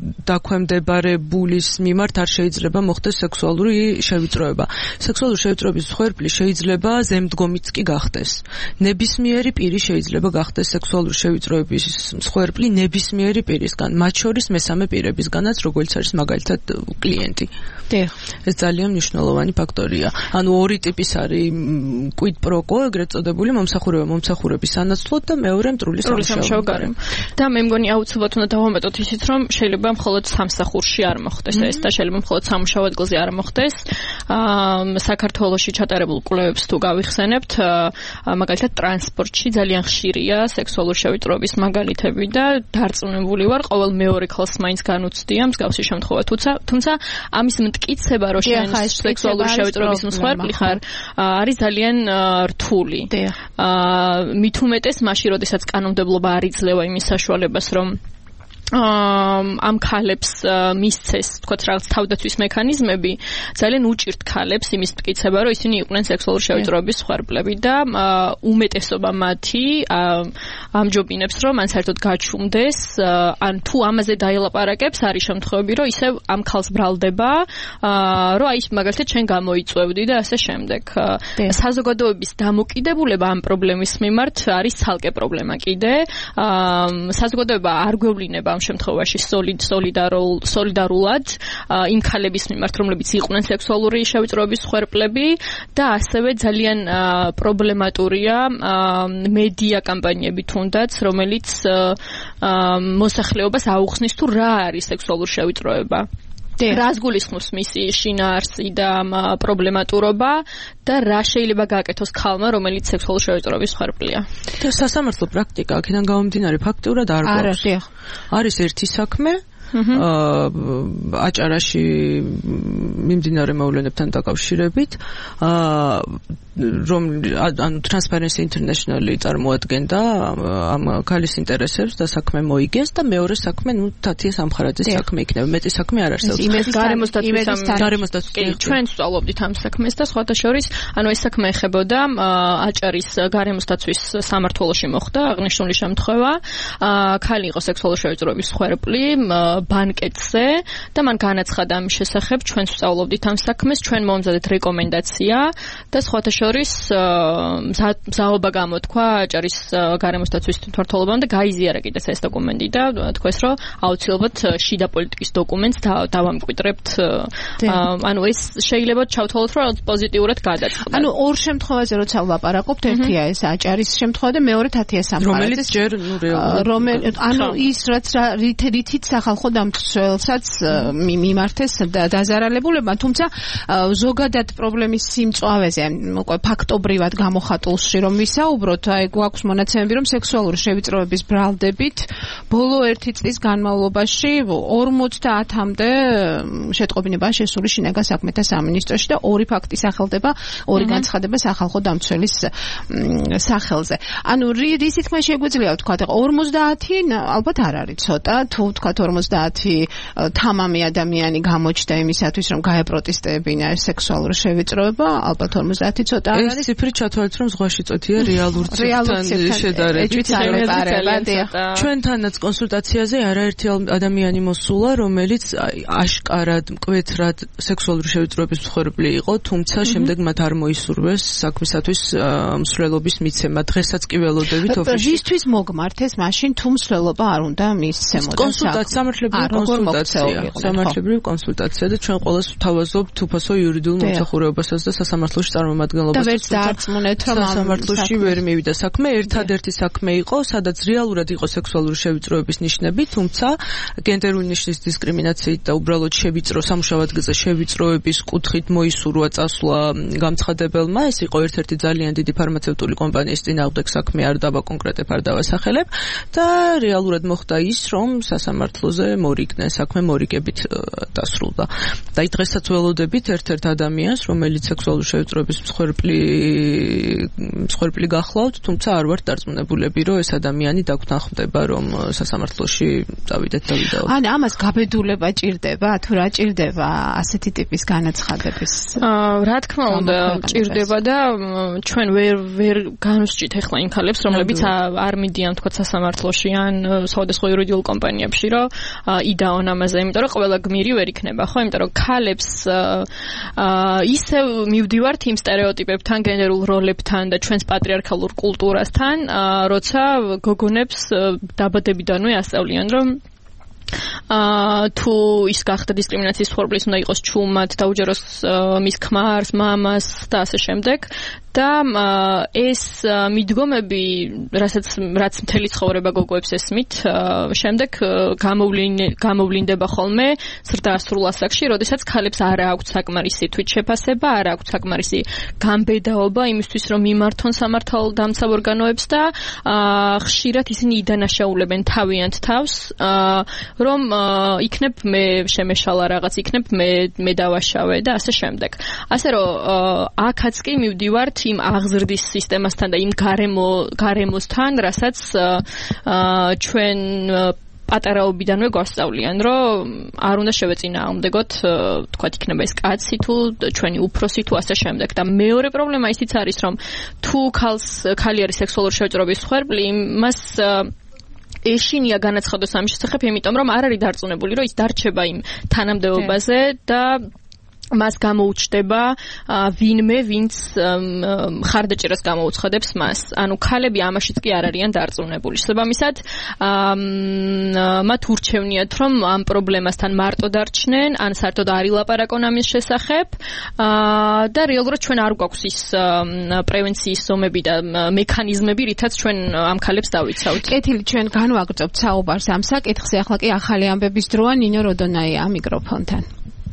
დაქვემდებარებულის მიმართ არ შეიძლება მოხდეს სექსუალური შევიწროება. სექსუალური შევიწროების მსხვერპლი შეიძლება ზემდგომიც კი გახდეს. ნებისმიერი პირი შეიძლება გახდეს სექსუალური შევიწროების მსხვერპლი ნებისმიერი პირისგან, მათ შორის მესამე პირებისგანაც, როგორც არის მაგალითად კლიენტი. ეს ძალიან მნიშვნელოვანი ფაქტორია. ანუ ორი ტიპის არის quid pro quo, ეგრეთ წოდებული მომსახურება მომსახურების სანაცვლოდ და მეორე მტრული სამუშაო გარემო. და მე მგონი აუცილებლად უნდა დავამატოთ ისიც, რომ შეიძლება მხოლოდ სამსახურში არ მოხდეს ეს და შეიძლება მხოლოდ სამუშაო ადგილზე არ მოხდეს. საქართველოში ჩატარებულ კვლევებს თუ გავიხსენებთ, მაგალითად ტრანსპორტში ძალიან ხშირია სექსუალური შევიწროების მაგალითები და დარწმუნებული ვარ, ყოველ მეორე ქალს მაინც განუცდია მსგავსი შემთხვევა, თუმცა ამის მტკიცება, რომ შენ სექსუალური შევიწროების მსხვერპლი ხარ, არის ძალიან რთული. მით უმეტეს მაშინ, როდესაც კანონმდებლობა არ იძლევა იმის საშუალებას, რომ ამ ქალებს მისცეს, თქვათ, რაღაც თავდაცვის მექანიზმები, ძალიან უჭირთ ქალებს იმის მტკიცება, რომ ისინი იყვნენ სექსუალური შევიწროების მსხვერპლები და უმეტესობა მათი ამჯობინებს, რომ მან საერთოდ გაჩუმდეს, ან თუ ამაზე დაილაპარაკებს, არის შემთხვევები, რომ ისევ ამ ქალს ბრალდება, რომ აი მაგალითად ჩვენ გამოიწვევდი და ასე შემდეგ. საზოგადოების დამოკიდებულება ამ პრობლემის მიმართ არის ცალკე პრობლემა კიდე. საზოგადოება არ გვევლინება ამ შემთხვევაში სოლიდარულ სოლიდარულად იმ ქალების მიმართ, რომლებიც იყვნენ სექსუალური შევიწროების მსხვერპლები და ასევე ძალიან პრობლემატურია მედია კამპანიები თუნდაც, რომელიც მოსახლეობას აუხსნის თუ რა არის სექსუალური შევიწროება. რას გულისხმობს მისი შინაარსი და პრობლემატურობა და რა შეიძლება გააკეთოს ქალმა, რომელიც სექსუალური შევიწროების მსხვერპლია. და სასამართლო პრაქტიკა აქედან გამომდინარე ფაქტურად არ გვაქვს. არის ერთი საქმე აჭარაში მიმდინარე მოვლენებთან დაკავშირებით, რომ ანუ Transparency International-ი წარმოადგენდა ამ ქალის ინტერესებს და საქმე მოიგეს და მეორე საქმე, ნუ თათია სამხარაძის საქმე იქნება. მეტი საქმე არ არსებობს. იმის გარემოსდაცვის ჩვენ ვსწავლობდით ამ საქმეს და სხვათა შორის, ანუ ეს საქმე ეხებოდა აჭარის გარემოსდაცვის სამმართველოში მოხდა აღნიშნული შემთხვევა. ქალი იყო სექსუალური შევიწროების მსხვერპლი ბანკეტზე და მან განაცხადა ამის შესახებ, ჩვენ ვსწავლობდით ამ საქმეს, ჩვენ მომზადეთ რეკომენდაცია და სხვათა შორის მზაობა გამოთქვა აჭარის გარემოსდაცვის თვალთვალობამ და გაიზიარა კიდეც ეს დოკუმენტი და თქვეს, რომ აუცილებლად შიდა პოლიტიკის დოკუმენტს დავამკვიდრებთ. ანუ ეს შეიძლება ჩავთვალოთ, რომ პოზიტიურად გადაწყდა. ანუ ორ შემთხვევაზე როცა ვლაპარაკობთ, ერთია ეს აჭარის შემთხვევა და მეორე თათია სამხარაძის. რომელიც ჯერ ნუ რეალურად ანუ ის რაც რითიც სახალხო დამცველსაც მიმართეს დაზარალებულებმა, თუმცა ზოგადად პრობლემის სიმწვავეზე, უკვე ფაქტობრივად გამოხატულში რომ ვისაუბროთ, აი გვაქვს მონაცემები, რომ სექსუალური შევიწროების ბრალდებით ბოლო ერთი წლის განმავლობაში ორმოცდაათამდე შეტყობინებაა შესული შინაგან საქმეთა სამინისტროში და ორი ფაქტი სახელდება, ორი განცხადება სახალხო დამცველის სახელზე. ანუ რის თქმა შეგვიძლია ვთქვათ, ორმოცდაათი ალბათ არ არის ცოტა, თუ ვთქვათ ორმოცდაათი თამამი ადამიანი გამოჩნდა იმისათვის, რომ გაეპროტესტებინა ეს სექსუალური შევიწროება, ალბათ ორმოცდაათი ცოტა არ არის. ეს ციფრი ჩათვალეთ, რომ ზღვაში წოთია რეალურ ციფრთან შედარებით. ჩვენთანაც კონსულტაციაზე არაერთი ადამიანი მოსულა, რომელიც აშკარად, მკვეთრად სექსუალური შევიწროების მსხვერპლი იყო, თუმცა შემდეგ მათ არ მოისურვეს საქმისათვის მსვლელობის მიცემა. დღესაც კი ველოდებით ოფისში. რისთვის მოგმართეს მაშინ, თუ მსვლელობა არ უნდა მისცემოდა? კონსულტაცია, სამართლებრივი კონსულტაცია, სამართლებრივი კონსულტაცია და ჩვენ ყველას ვთავაზობთ უფასო იურიდიულ მომსახურებასაც და სასამართლოში წარმომადგენლობას. და ვერც დაარწმუნეთ, რომ სასამართლოში ვერ მივიდა საქმე. ერთადერთი საქმე იყო, სადაც რეალურად იყო სექსუალური შევიწროების ნიშნები, თუმცა გენდერული ნიშნის დისკრიმინაციით და უბრალოდ შევიწრო სამუშაო ადგილზე შევიწროების კუთხით მოისურვა წასვლა გამცხადებელმა. ეს იყო ერთ-ერთი ძალიან დიდი ფარმაცევტული კომპანიის წინააღმდეგ საქმე, არ დავაკონკრეტებ, არ დავასახელებ და რეალურად მოხდა ის, რომ სასამართლოზე მორიგდნენ, საქმე მორიგებით დასრულდა. და აი დღესაც ველოდებით ერთ-ერთ ადამიანს, რომელიც სექსუალური შევიწროების მსხვერპლი მსხვერპლი გახლავთ, თუმცა არ ვართ დარწმუნებულები, რომ ეს ადამიანი დაგვთანხმდება, რომ სასამართლოში წავიდეთ და ვიდაოთ. ან ამას გაბედულება ჭირდება, თუ რა ჭირდება ასეთი ტიპის განაცხადების? რა თქმა უნდა, ჭირდება და ჩვენ ვერ ვერ განვსჭით ახლა იმ ქალებს, რომლებიც არ მიდიან თქვა სასამართლოში ან სხვადასხვა იურიდიულ კომპანიებში, რომ იდაონ ამაზე, იმიტომ რომ ყველა გმირი ვერ იქნება, ხო? იმიტომ რომ ქალებს ისევ მივდივართ იმ სტერეოტიპებთან, გენდერულ როლებთან და ჩვენს პატრიარქალურ კულტურასთან, როცა გოგონებს დაბადებიდანვე ასწავლიან, რომ აა თუ ის გახდა დისკრიმინაციის მსხვერპლის, უნდა იყოს ჩუმად, დაუჯეროს მის ქმარს, მამას და ასე შემდეგ. და ეს მიდგომები, რასაც რაც მთელი ცხოვრება გოგოებს ესმით, შემდეგ გამოვლინდება ხოლმე ზრდასრულ ასაკში, როდესაც ქალებს არ აქვთ საკმარისი თვითშეფასება, არ აქვთ საკმარისი გამბედაობა იმისთვის, რომ მიმართონ სამართალდამცავ ორგანოებს და ხშირად ისინი იდანაშაულებენ თავიანთ თავს, რომ იქნებ მე შემეშალა რაღაც, იქნებ მე მე დავაშავე და ასე შემდეგ. ასე რომ აქაც კი მივდივართ იმ აღზრდის სისტემასთან და იმ გარემო გარემოსთან, რასაც ჩვენ პატარაობიდანვე გვასწავლიან, რომ არ უნდა შევეწინააღმდეგოთ, თქვათ იქნება ეს კაცი თუ ჩვენი უფროსი თუ ასე შემდეგ. და მეორე პრობლემა ისიც არის, რომ თუ ქალს ქალი არის სექსუალური შევიწროების მსხვერპლი, იმას ეშინია განაცხადოს ამის შესახებ, იმიტომ რომ არ არის დარწმუნებული, რომ ის დარჩება იმ თანამდებობაზე და მას გამოუჩდება ვინმე, ვინც ხარდაჭერას გამოუცხადებს მას. ანუ ქალები ამაშიც კი არ არიან დარწმუნებული. შესაბამისად, მათ ურჩევნიათ, რომ ამ პრობლემასთან მარტო დარჩნენ, ან საერთოდ არ ილაპარაკონ ამის შესახებ და რეალურად ჩვენ არ გვაქვს ის პრევენციის ზომები და მექანიზმები, რითაც ჩვენ ამ ქალებს დავიცავთ. კეთილი, ჩვენ განვაგრძობთ საუბარს ამ საკითხზე. ახლა კი ახალი ამბების დროა, ნინო როდონაია მიკროფონთან.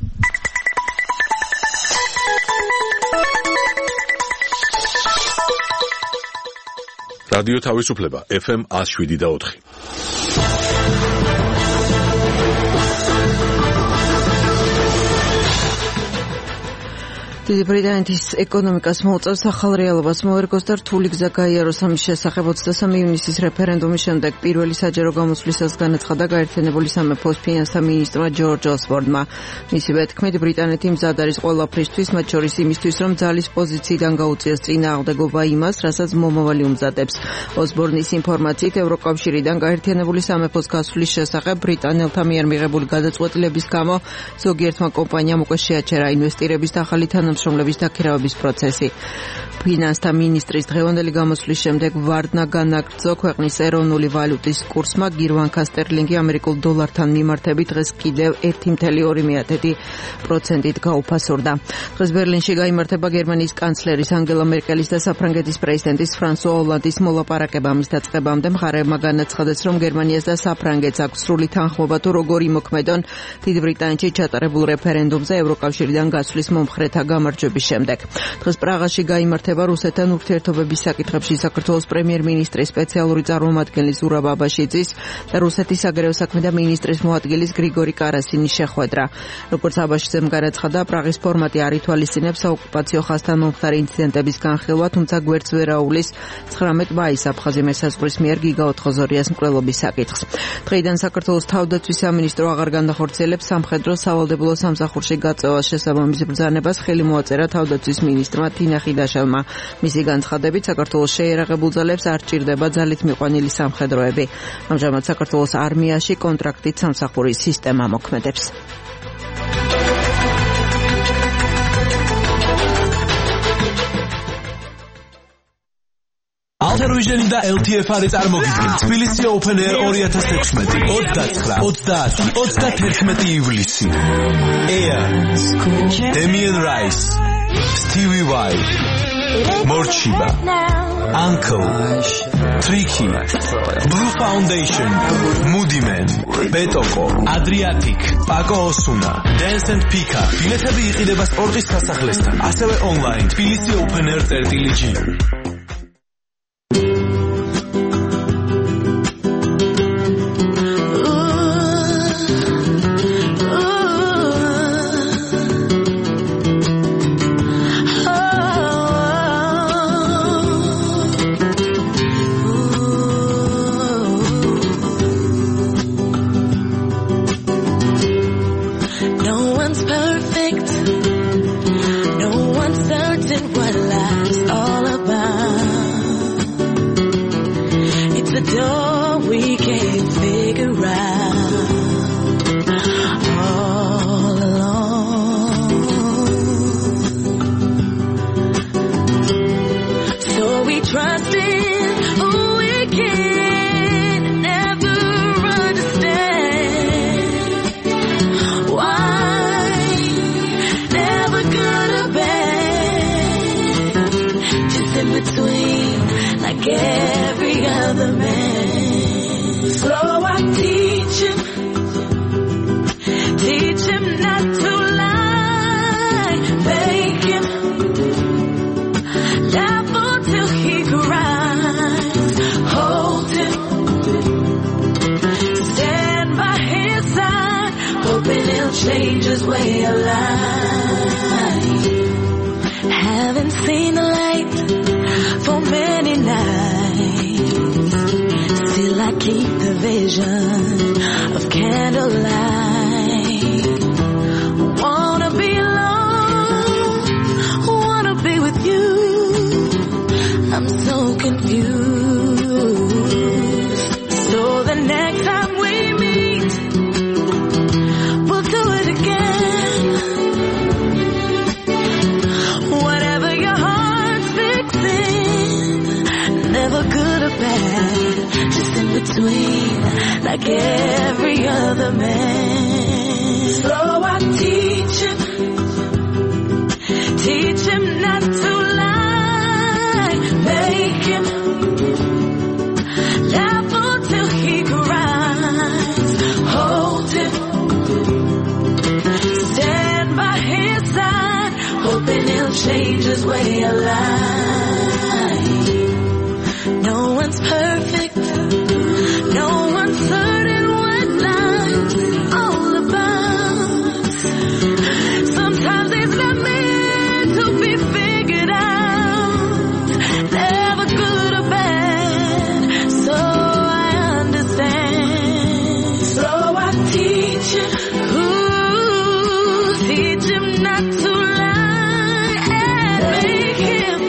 რადიო თავისუფლება ეფ ემ one oh seven და four. დიდი ბრიტანეთის ეკონომიკას მოუწევს ახალ რეალობას მოერგოს და რთული გზა გაიაროს ამის შესახებ ოცდასამი ივნისის რეფერენდუმის შემდეგ პირველი საჯარო გამოსვლისას განაცხადა გაერთიანებული სამეფოს ფინანსთა მინისტრმა ჯორჯ ოსბორნმა. მისივე თქმით, ბრიტანეთი მზად არის ყველაფრისთვის, მათ შორის იმისთვის, რომ ძალის პოზიციიდან გაუწიოს წინააღმდეგობა იმას, რასაც მომავალი უმზადებს. ოსბორნის ინფორმაციით, ევროკავშირიდან გაერთიანებული სამეფოს გასვლის შესახებ ბრიტანელთა მიერ მიღებული გადაწყვეტილების გამო ზოგიერთმა კომპანიამ უკვე შეაჩერა ინვესტირების და ახალი თანამშრომლების დაქირავების პროცესი. ფინანსთა მინისტრის დღევანდელი გამოსვლის შემდეგ ვარდნა განაგრძო ქვეყნის ეროვნული ვალუტის კურსმა გირვანქა სტერლინგი ამერიკულ დოლართან მიმართებით დღეს კიდევ one point two პროცენტით გაუფასურდა. დღეს ბერლინში გაიმართება გერმანიის კანცლერის ანგელა მერკელის და საფრანგეთის პრეზიდენტის ფრანსუა ოლანდის მოლაპარაკება. ამის დაწყებამდე მხარეებმა განაცხადეს, რომ გერმანიას და საფრანგეთს აქვს სრული თანხმობა თუ როგორ იმოქმედონ დიდ ბრიტანეთში ჩატარებულ რეფერენდუმზე ევროკავშირიდან გასვლის მომხრეთა გამარჯვების შემდეგ. დღეს პრაღაში გაიმართება რუსეთთან ურთიერთობების საკითხებში საქართველოს პრემიერ-მინისტრის სპეციალური წარმომადგენლის ზურაბ აბაშიძის და რუსეთის საგარეო საქმეთა მინისტრის მოადგილის გრიგორი კარასინის შეხვედრა. როგორც აბაშიძემ განაცხადა, პრაღის ფორმატი არ ითვალისწინებს საოკუპაციო ხაზთან მომხდარი ინციდენტების განხილვა, თუმცა გვერდს ვერ აუვლის ცხრამეტ მაისს აფხაზი მესაზღვრის მიერ გიგა ოთხოზორიას მკვლელობის საკითხს. დღეიდან საქართველოს თავდაცვის სამინისტრო აღარ განახორციელებს სამხედრო სავალდებულო სამსახურში გაწევას შესაბამის ბრძანებას ხელი მოაწერა თავდაცვის მინისტრმა თინა ხიდაშელმა. მისი განცხადებით, საქართველოს შეიარაღებულ ძალებს არ ჭირდება ძალით მიყვანილი სამხედროები. ამჟამად საქართველოს არმიაში კონტრაქტით სამსახურის სისტემა მოქმედებს. Alter Vision და ელ თი ეფ არის წარმოგიდგენთ თბილისი Open Air twenty sixteen ოცდათხრა, ოცდაათი, ოცდათერთმეტი ივლისი. Air, Damien Rice, Stevie Vai, Morchiba, Uncle, Tricky, Blue Foundation, Moody Man, Betoko, Adriatic, Paco Osuna, Dance and Pika. ბილეთები იყიდება სპორტის სასახლესთან, ასევე online თბილისი Open Air წერტილი-ჯი. Change his way of life. Haven't seen the light for many nights. Still I keep the vision of candlelight. Wanna be alone, wanna be with you. I'm so confused. So the next time we meet, we'll do it again. Whatever your heart's fixing, never good or bad, just in between, like every other man. So I teach him, teach him not to lie, make him laugh until he cries, hold him, stand by his side, hoping he'll change his way of life. No one's perfect, no one's certain what life's all about. Sometimes it's not meant to be figured out, never good or bad, so I understand. So I teach him, ooh, teach him not to lie and make him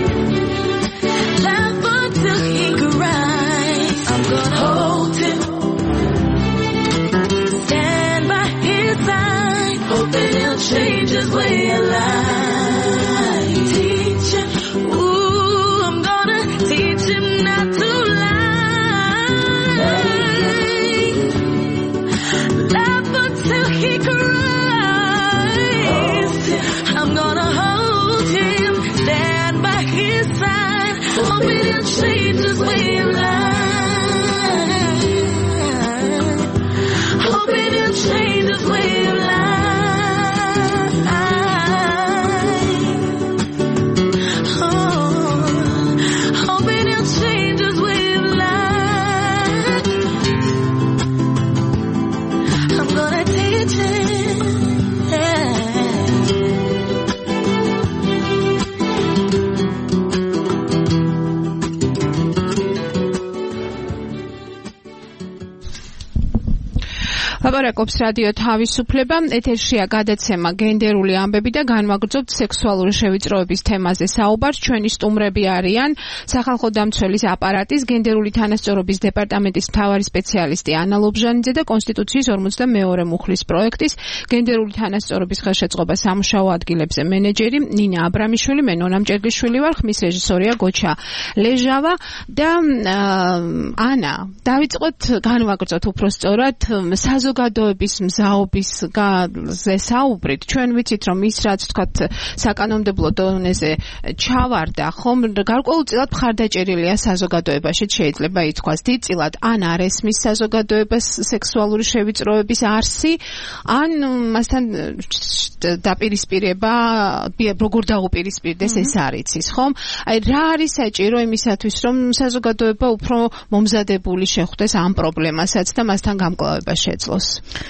laugh until he cries. I'm gonna hold him, stand by his side, hoping he'll change his way of life. Teach him, ooh, I'm gonna teach him not to lie, laugh until he cries. I'm gonna hold him, stand by his side, hoping he'll change his way of life, hoping he'll change his way of life. Oh, hoping he'll change his way of life. I'm gonna teach him, yeah. ლაპარაკობს რადიო თავისუფლება, ეთერშია გადაცემა გენდერული ამბები და განვაგრძობთ სექსუალური შევიწროების თემაზე საუბარს. ჩვენი სტუმრები არიან სახალხო დამცველის აპარატის გენდერული თანასწორობის დეპარტამენტის მთავარი სპეციალისტი ანა ლობჟანიძე და კონსტიტუციის ორმოცდამეორე მუხლის პროექტის გენდერული თანასწორობის ხელშეწყობა სამუშაო ადგილებზე მენეჯერი ნინა აბრამიშვილი. მე ნონა მჭერგიშვილი ვარ, ხმის რეჟისორია გოჩა ლეჟავა და ანა, დავიწყოთ განვაგრძოთ უფრო სწორად საზოგადოების მზაობის გაზესაუბრით. ჩვენ ვიცით, რომ ის რაც თქვათ საკანონმდებლო დონეზე ჩავარდა, ხომ გარკვეულწილად მხარდაჭერილია საზოგადოებაში, შეიძლება ითქვას დიდწილად, ან არ ესმის საზოგადოებას სექსუალური შევიწროების არსი, ან მასთან დაპირისპირება, როგორ დაუპირისპირდეს ეს არ იცის, ხომ? აი რა არის საჭირო იმისათვის, რომ საზოგადოება უფრო მომზადებული შეხვდეს ამ პრობლემასაც და მასთან გამკლავება შეძლოს?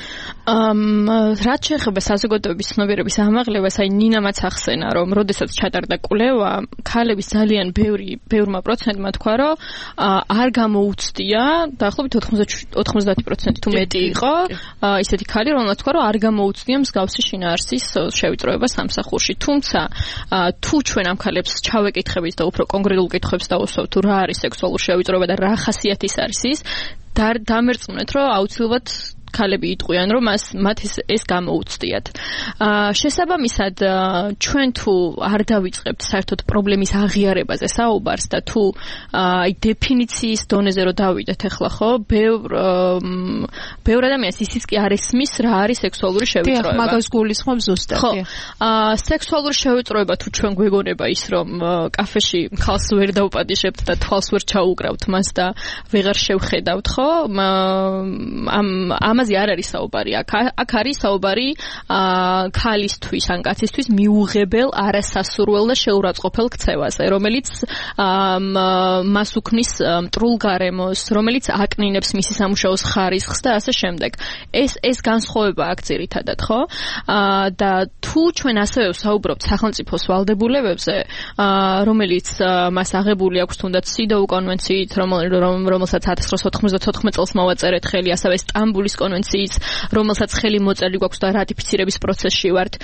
ამ რაც შეეხება საზოგადოების ცნობიერების ამაღლებას, აი ნინამაც ახსენა, რომ როდესაც ჩატარდა კვლევა, ქალების ძალიან ბევრი ბევრმა პროცენტმა თქვა, რომ არ გამოუცდია, დაახლოებით ოთხმოცდაათი პროცენტი თუ მეტი იყო, ისეთი ქალი, რომელმაც თქვა, რომ არ გამოუცდია მსგავსი შინაარსის შევიწროება სამსახურში. თუმცა თუ ჩვენ ამ ქალებს ჩავეკითხებით და უფრო კონკრეტულ კითხვებს დავუსვათ, თუ რა არის სექსუალური შევიწროება და რა ხასიათის არის ის, დამერწმუნეთ, რომ აუცილებლად ქალები იტყვიან, რომ მას მათ ეს გამოუცდიათ. შესაბამისად, ჩვენ თუ არ დავიწყებთ საერთოდ პრობლემის აღიარებაზე საუბარს და თუ აი დეფინიციის დონეზე რომ დავიდეთ ახლა, ხო, ბევრ ბევრ ადამიანს ისიც კი არ ესმის რა არის სექსუალური შევიწროება. მაგას გულისხმობ ზუსტად. ხო. სექსუალური შევიწროება თუ ჩვენ გვეგონება ის, რომ კაფეში ხალხს ვერ დავპატიშებთ და თვალს ვერ ჩაუკრავთ მას და ვეღარ შევხედავთ, ხო? ამ ამ ამაზე არ არის საუბარი. აქ აქ არის საუბარი ქალისთვის ან კაცისთვის მიუღებელ, არასასურველ და შეურაცხყოფელ ქცევაზე, რომელიც მას უქმნის მტრულ გარემოს, რომელიც აკნინებს მისი სამუშაოს ხარისხს და ასე შემდეგ. ეს ეს განსხვავება აქ ძირითადად, ხო? და თუ ჩვენ ასევე ვსაუბრობთ სახელმწიფოს ვალდებულებებზე, რომელიც მას აღებული აქვს თუნდაც სიდოუ კონვენციით, რომელსაც ათას ცხრაასა ოთხმოცდათოთხმეტ წელს მოვაწერეთ ხელი, ასევე სტამბულის კონვენციით, რომელსაც ხელი მოწერილი გვაქვს და რატიფიცირების პროცესში ვართ.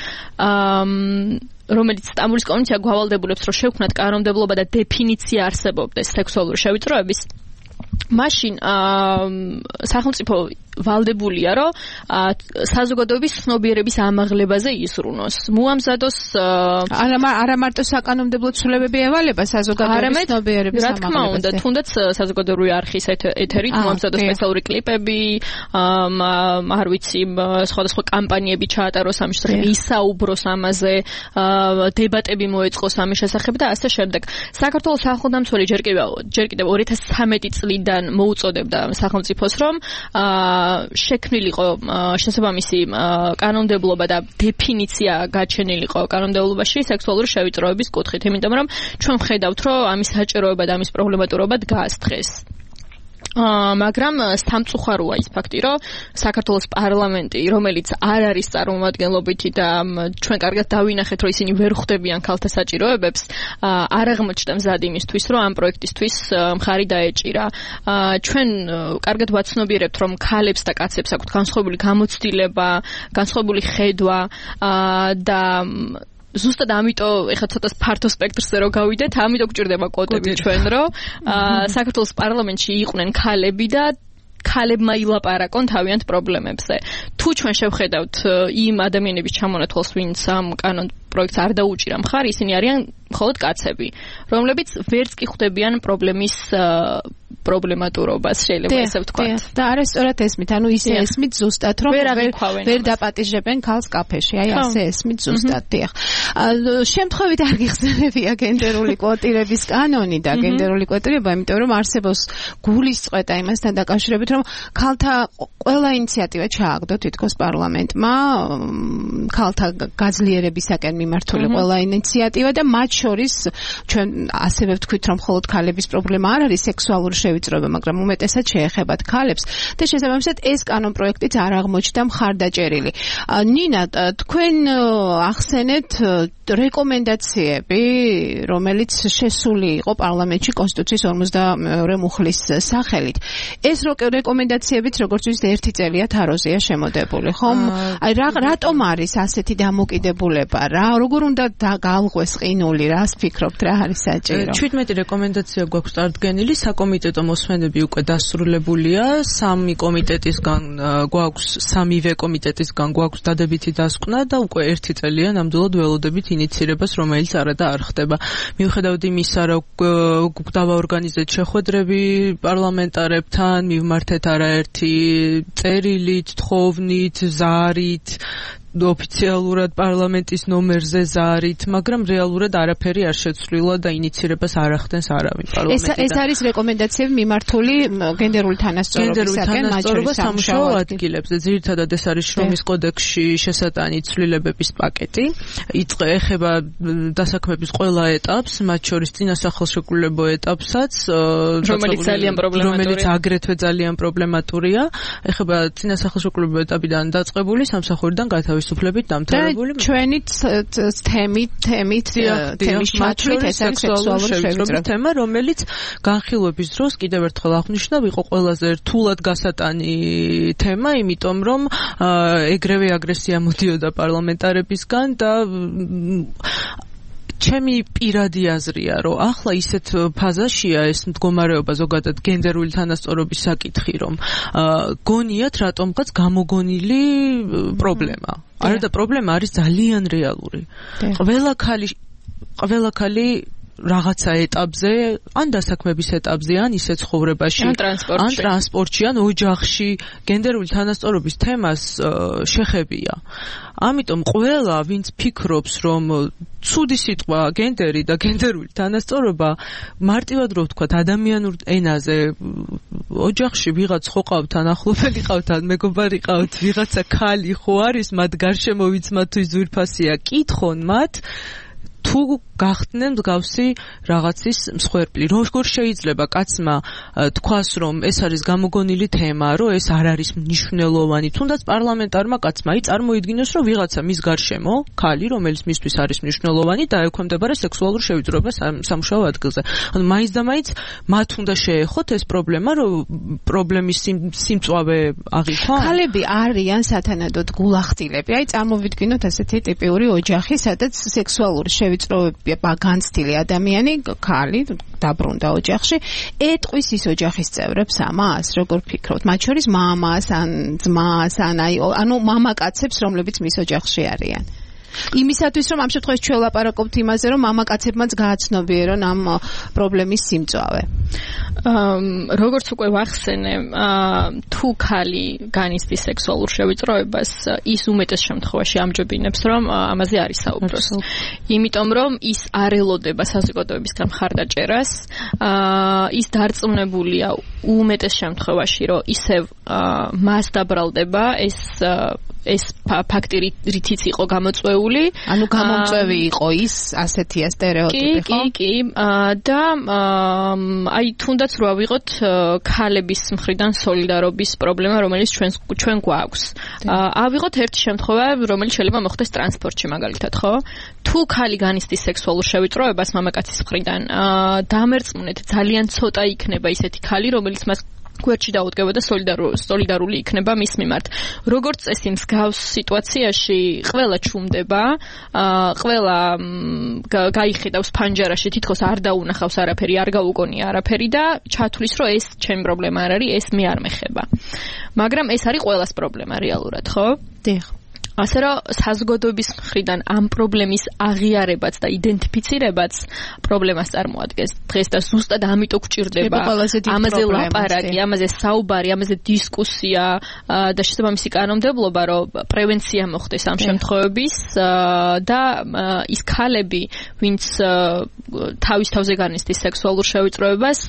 რომელიც სტამბულის კონვენცია გვავალდებულებს, რომ შევქმნათ კანონმდებლობა და დეფინიცია არსებობდეს სექსუალური შევიწროების, მაშინ სახელმწიფო ვალდებულია, რომ საზოგადოების ცნობიერების ამაღლებაზე ისრუნოს. მოამზადოს არა მარტო საკანონმდებლო ცვლილებები ევალება საზოგადოების ცნობიერების ამაღლებაზე. რა თქმა უნდა, თუნდაც საზოგადოებრივი არხის ეთერით მოამზადოს სპეციალური კლიპები, არ ვიცი, სხვადასხვა კამპანიები ჩაატაროს ამის შესახებ, ისაუბროს ამაზე, დებატები მოეწყოს ამის შესახებ და ასე შემდეგ. საქართველოს სახელმწიფო ჯერ კიდევ ჯერ კიდევ ორი ათას ცხრამეტი წლიდან მოუწოდებდა სახელმწიფოს, რომ შექმნილიყო შესაბამისი კანონმდებლობა და დეფინიცია გაჩენილიყო კანონმდებლობაში სექსუალური შევიწროების კუთხით, იმიტომ რომ ჩვენ ვხედავთ, რომ ამის საჭიროება და ამის პრობლემატურობა დგას დღეს. მაგრამ სამწუხაროა ის ფაქტი, რომ საქართველოს პარლამენტი, რომელიც არ არის წარმომადგენლობითი და ჩვენ კარგად დავინახეთ, რომ ისინი ვერ ხვდებიან ქალთა საჭიროებებს, არ აღმოჩნდა მზად იმისთვის, რომ ამ პროექტისთვის მხარი დაეჭირა. ჩვენ კარგად ვაცნობიერებთ, რომ ქალებს და კაცებს აქვთ განსხვავებული გამოცდილება, განსხვავებული ხედვა და ზუსტად ამიტომ ეხლა ცოტა ფართო სპექტრზე რო გავიდეთ, ამიტომ გვჭირდება კვოტები ჩვენ, რომ საქართველოს პარლამენტში იყვნენ ქალები და ქალებმა ილაპარაკონ თავიანთ პრობლემებზე. თუ ჩვენ შევხედავთ იმ ადამიანების ჩამონათვალს, ვინც ამ კანონ პროექტს არ დაუჭირა მხარი, ისინი არიან მხოლოდ კაცები, რომლებიც ვერც კი ხვდებიან პრობლემის პრობლემატურობას, შეიძლება ესე ვთქვათ. და არასწორად ესმით, ანუ ისე ესმით ზუსტად, რომ ვერ დაპატიჟებენ ქალს კაფეში, აი ასე ესმით ზუსტად. დიახ. შემთხვევით არ გიხსენებია გენდერული კვოტირების კანონი და გენდერული კვოტირება, იმიტომ რომ არსებობს გულისწყეთა იმასთან დაკავშირებით, რომ ქალთა ყველა ინიციატივა ჩააგდო თითქოს პარლამენტმა, ქალთა გაძლიერებისაკენ მიმართული ყველა ინიციატივა და მათ შორის ჩვენ ასევე ვთქვით, რომ მხოლოდ ქალების პრობლემა არ არის სექსუალური შევიწროება, მაგრამ უმეტესად შეეხებათ ქალებს და შესაბამისად ეს კანონ პროექტიც არ აღმოჩნდა მხარდაჭერილი. ნინა, თქვენ ახსენეთ რეკომენდაციები, რომელიც შესული იყო პარლამენტში კონსტიტუციის ორმოცდამეორე მუხლის სახელით. ეს რეკომენდაციებიც, როგორც ვიცით, ერთი წელია თაროზეა შემოდებული, ხომ? აი რატომ არის ასეთი დამოკიდებულება? რა როგორ უნდა გაალღვეს ყინული, რას ფიქრობთ, რა არის საჭირო? შვიდმეტი რეკომენდაცია გვაქვს წარდგენილი, საკომიტეტო მოსმენები უკვე დასრულებულია, სამი კომიტეტისგან გვაქვს, სამივე კომიტეტისგან გვაქვს დადებითი დასკვნა და უკვე ერთი წელია ნამდვილად ველოდებით ინიცირებას, რომელიც არადა არ ხდება. მიუხედავად იმისა, რომ დავაორგანიზეთ შეხვედრები პარლამენტარებთან, მივმართეთ არაერთი წერილით, თხოვნით, ზარით, ოფიციალურად პარლამენტის ნომერზე ზარით, მაგრამ რეალურად არაფერი არ შეცვლილა და ინიცირებას არ ახდენს არავინ პარლამენტიდან. ეს არის რეკომენდაციები მიმართული გენდერული თანასწორობისაკენ, მათ შორის სამუშაო ადგილებზე. ძირითადად ეს არის შრომის კოდექსში შესატანი ცვლილებების პაკეტი. ეხება დასაქმების ყველა ეტაპს, მათ შორის წინასახელშეკრულებო ეტაპსაც, რომელიც ძალიან პრობლემატურია. რომელიც აგრეთვე ძალიან პრობლემატურია. ეხება წინასახელშეკრულებო ეტაპიდან დაწყებული სამსახურიდან გათავისუფლებით სუფლებით დამთავრებული და ჩვენი თემით თემით თემის ჩათვლით ეს არის სექსუალური შევიწროების თემა, რომელიც განხილვების დროს კიდევ ერთხელ აღნიშნავ, იყო ყველაზე რთულად გასატანი თემა, იმიტომ რომ ეგრევე აგრესია მოდიოდა პარლამენტარებისგან და ჩემი პირადი აზრია, რომ ახლა ისეთ ფაზაშია ეს მდგომარეობა ზოგადად გენდერული თანასწორობის საკითხი, რომ გონიათ რატომღაც გამოგონილი პრობლემა. არა და პრობლემა არის ძალიან რეალური. ყველა ქალი ყველა ქალი რაღაცა ეტაპზე, ან დასაქმების ეტაპზე, ან ისე ცხოვრებაში, ან ტრანსპორტში, ან ტრანსპორტში, ან ოჯახში გენდერული თანასწორობის თემას შეხებია. ამიტომ ყველა, ვინც ფიქრობს, რომ ცუდი სიტყვა გენდერი და გენდერული თანასწორობა, მარტივად რო ვთქვათ, ადამიანურ ენაზე ოჯახში ვიღაც ხო ყავთ, ახლობელი ყავთ, მეგობარი ყავთ, ვიღაცა ქალი ხო არის, მათ გარშემო ვიც მათთვის ძვირფასია, კითხონ მათ თუ გახდნენ მსგავსი რაღაცის მსხვერპლი. როგორ შეიძლება კაცმა თქვას, რომ ეს არის გამოგონილი თემა, რომ ეს არ არის მნიშვნელოვანი, თუნდაც პარლამენტარმა კაცმა აი წარმოიდგინოს, რომ ვიღაცა მის გარშემო ქალი, რომელიც მისთვის არის მნიშვნელოვანი და ექვემდებარა სექსუალურ შევიწროებას სამუშაო ადგილზე. ანუ მაინც და მაინც მათ უნდა შეეხოთ ეს პრობლემა, რომ პრობლემის სიმწვავე აღიქვან. ქალები არიან სათანადოდ გულახდილები. აი წარმოვიდგინოთ ასეთი ტიპიური ოჯახი, სადაც სექსუალური შევიწროება განცდილი ადამიანი, ქალი დაბრუნდა ოჯახში, ეტყვის ის ოჯახის წევრებს ამას, როგორ ფიქრობთ? მათ შორის მამას, ან ძმას, ან აი, ანუ მამაკაცებს, რომლებიც მის ოჯახში არიან. იმისათვის, რომ ამ შემთხვევაში ჩვენ ვლაპარაკობთ იმაზე, რომ მამაკაცებმაც გააცნობიერონ ამ პრობლემის სიმწვავე. როგორც უკვე ვახსენე, თუ ქალი განიცდის სექსუალურ შევიწროებას, ის უმეტეს შემთხვევაში ამჯობინებს, რომ ამაზე არის საუბროს. იმიტომ რომ ის არ ელოდება საზოგადოებისგან მხარდაჭერას, ის დარწმუნებულია უმეტეს შემთხვევაში, რომ ისევ მას დაბრალდება ეს ეს ფაქტი რითიც იყო გამოწვეული, ანუ გამომწვევი იყო ის ასეთია სტერეოტიპი, ხო? კი, კი, და აი თუნდაც რო ავიღოთ ქალების მხრიდან სოლიდარობის პრობლემა, რომელიც ჩვენ ჩვენ გვაქვს. ავიღოთ ერთი შემთხვევა, რომელიც შეიძლება მოხდეს ტრანსპორტში მაგალითად, ხო? თუ ქალი განიცდის სექსუალურ შევიწროებას მამაკაცის მხრიდან, დამერწმუნეთ, ძალიან ცოტა იქნება ისეთი ქალი, რომელიც მას გვერდში დაუდგება და სოლიდარული იქნება მის მიმართ. როგორც წესი მსგავს სიტუაციაში ყველა ჩუმდება, ყველა გაიხედავს ფანჯარაში, თითქოს არ დაუნახავს არაფერი, არ გაუგონია არაფერი და ჩათვლის, რომ ეს ჩემი პრობლემა არ არის, ეს მე არ მეხება. მაგრამ ეს არის ყველას პრობლემა რეალურად, ხო? დიახ. ასე რომ საზოგადოების მხრიდან ამ პრობლემის აღიარებაც და იდენტიფიცირებაც პრობლემას წარმოადგენს. დღეს და ზუსტად ამიტომ გვჭირდება ამაზე ლაპარაკი, ამაზე საუბარი, ამაზე დისკუსია და შესაბამისი კანონმდებლობა, რომ პრევენცია მოხდეს ამ შემთხვევების და ის ქალები, ვინც თავის თავზე განიცდის სექსუალურ შევიწროებას,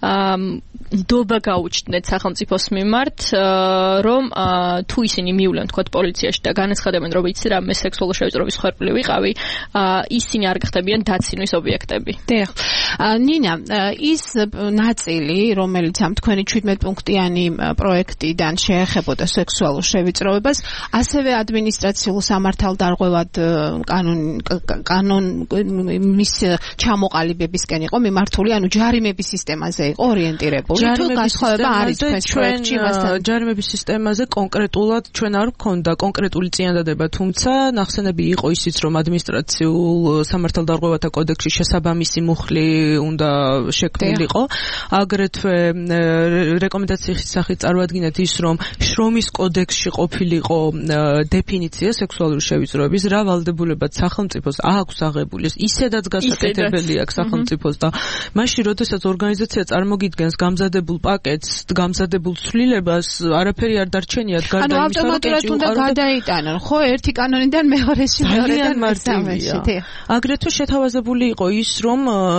ნდობა გაუჩნდეთ სახელმწიფოს მიმართ, რომ თუ ისინი მივლენ თქვათ პოლიციაში და განაცხადებენ, რომ იცი რა, მე სექსუალური შევიწროების მსხვერპლი ვიყავი, ისინი არ გახდებიან დაცინვის ობიექტები. დიახ. ნინა, ის ნაწილი, რომელიც ამ თქვენი შვიდმეტ პუნქტიანი პროექტიდან შეეხებოდა სექსუალურ შევიწროებას, ასევე ადმინისტრაციულ სამართალდარღვევად კანონ კანონ მის ჩამოყალიბებისკენ იყო მიმართული, ანუ ჯარიმების სისტემაზე იყო ორიენტირებული. თუ განსხვავება არის თქვენს პროექტში მასთან? ჯარიმების სისტემაზე კონკრეტულად ჩვენ არ გქონდა კონკრეტული წინადადება, თუმცა ნახსენები იყო ისიც, რომ ადმინისტრაციულ სამართალდარღვევათა კოდექსში შესაბამისი მუხლი უნდა შექმნილიყო. აგრეთვე რეკომენდაციის სახით წარმოადგინეთ ის, რომ შრომის კოდექსში ყოფილიყო დეფინიცია სექსუალური შევიწროების, რა ვალდებულებად სახელმწიფოს აქვს აღებული, ისედაც გასაკეთებელი აქვს სახელმწიფოს და მაშინ, როდესაც ორგანიზაცია წარმოგიდგენს გამზადებულ პაკეტს, გამზადებულ ცვლილებას, არაფერი არ დარჩენიათ გარდა იმისა, რომ ავტომატურად უნდა გადაიტანონ, ხო, ერთი კანონიდან მეორეში, მეორედან მესამეში. აგრეთვე შეთავაზებული იყო ის, რომ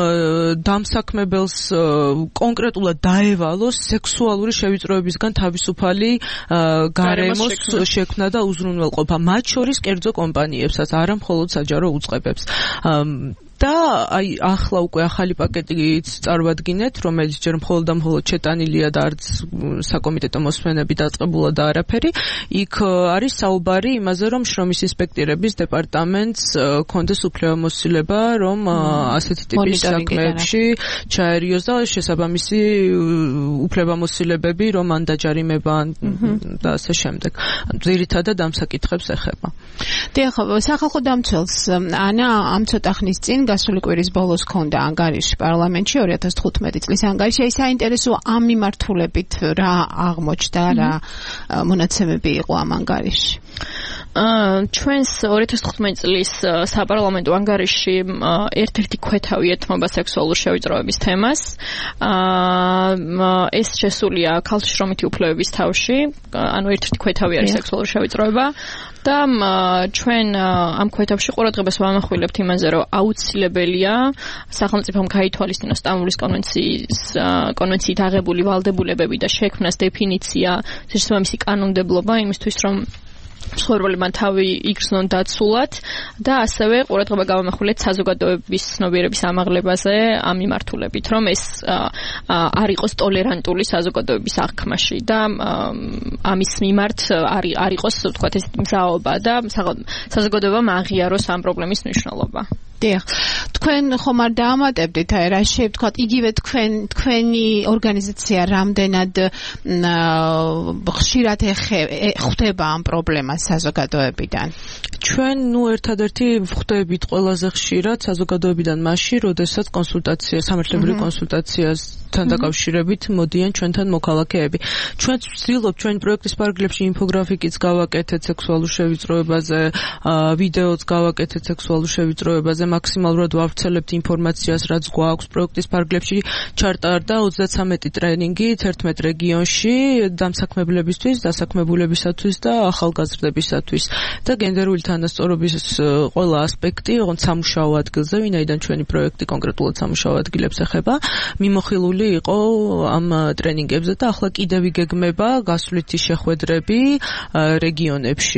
დამსაქმებელს კონკრეტულად დაევალოს სექსუალური შევიწროებისგან თავისუფალი გარემოს შექმნა და უზრუნველყოფა, მათ შორის კერძო კომპანიებსაც, არა მხოლოდ საჯარო უწყებებს. და აი ახლა უკვე ახალი პაკეტიც წარმოადგინეთ, რომელიც ჯერ მხოლოდ და მხოლოდ შეტანილია და არც საკომიტეტო მოსმენები დაწყებულა და არაფერი. იქ არის საუბარი იმაზე, რომ შრომის ინსპექტორების დეპარტამენტს კონდეს უფლებამოსილება, რომ ასეთი ტიპის საქმეებში ჩაერიოს და შესაბამისი უფლებამოსილებები, რომ ან დაჯარიმება და ასე შემდეგ. ძირითადად ამ საკითხებს ეხება. დიახ, სახალხო დამცველს ანა ამ ცოტა ხნის წინ გასული კვირის ბოლოს ქონდა ანგარიში პარლამენტში ორი ათას თხუთმეტი წლის ანგარიში. აი საინტერესოა ამ მიმართულებით რა აღმოჩნდა, რა მონაცემები იყო ამ ანგარიში? ჩვენს ორი ათას თხუთმეტი წლის საპარლამენტო ანგარიშში ერთ-ერთი ქვეთავი ეთმობა სექსუალური შევიწროების თემას. ეს შესულია ქალთა შრომითი უფლებების თავში, ანუ ერთ-ერთი ქვეთავი არის სექსუალური შევიწროება. და ჩვენ ამ ქვეთავში ყურადღებას ვამახვილებთ იმაზე, რომ აუცილებელია სახელმწიფომ გაითვალისწინოს სტამბოლის კონვენციის კონვენციით აღებული ვალდებულებები და შექმნას დეფინიცია, შესაბამისი კანონმდებლობა იმისთვის, რომ მსხვერპლებმა თავი იგრძნონ დაცულად და ასევე ყურადღება გავამახვილეთ საზოგადოების ცნობიერების ამაღლებაზე ამ მიმართულებით, რომ ეს არ იყოს ტოლერანტული საზოგადოების აღქმაში და ამის მიმართ არ იყოს, ვთქვათ, ეს მზაობა და საზოგადოებამ აღიაროს ამ პრობლემის მნიშვნელობა. დიახ. თქვენ ხომ არ დაამატებდით აი რა შევთქვათ, იგივე თქვენ თქვენი ორგანიზაცია რამდენად ხშირად ხვდება ამ პრობლემას საზოგადოებიდან? ჩვენ ნუ ერთადერთი ვხვდებით ყველაზე ხშირად საზოგადოებიდან მაშინ, როდესაც კონსულტაცია, სამართლებრივი კონსულტაციასთან დაკავშირებით მოდიან ჩვენთან მოქალაქეები. ჩვენ ვცდილობთ ჩვენ პროექტის პარაგრაფში ინფოგრაფიკიც გავაკეთეთ სექსუალურ შევიწროებაზე, ვიდეოც გავაკეთეთ სექსუალურ შევიწროებაზე, მაქსიმალურად ვავრცელებთ ინფორმაციას, რაც გვაქვს პროექტის პარაგრაფში ჩარტარდა ოცდათრამეტი ტრენინგი თერთმეტ რეგიონში დამსაქმებლებისთვის, დასაქმებულებისათვის და ახალგაზრდებისათვის და გენდერული თანასწორობის ყველა ასპექტი, ოღონდ სამუშაო ადგილზე, ვინაიდან ჩვენი პროექტი კონკრეტულად სამუშაო ადგილებს ეხება, მიმოხილული იყო ამ ტრენინგებზე და ახლა კიდევ იგეგმება გასვლითი შეხვედრები რეგიონებში.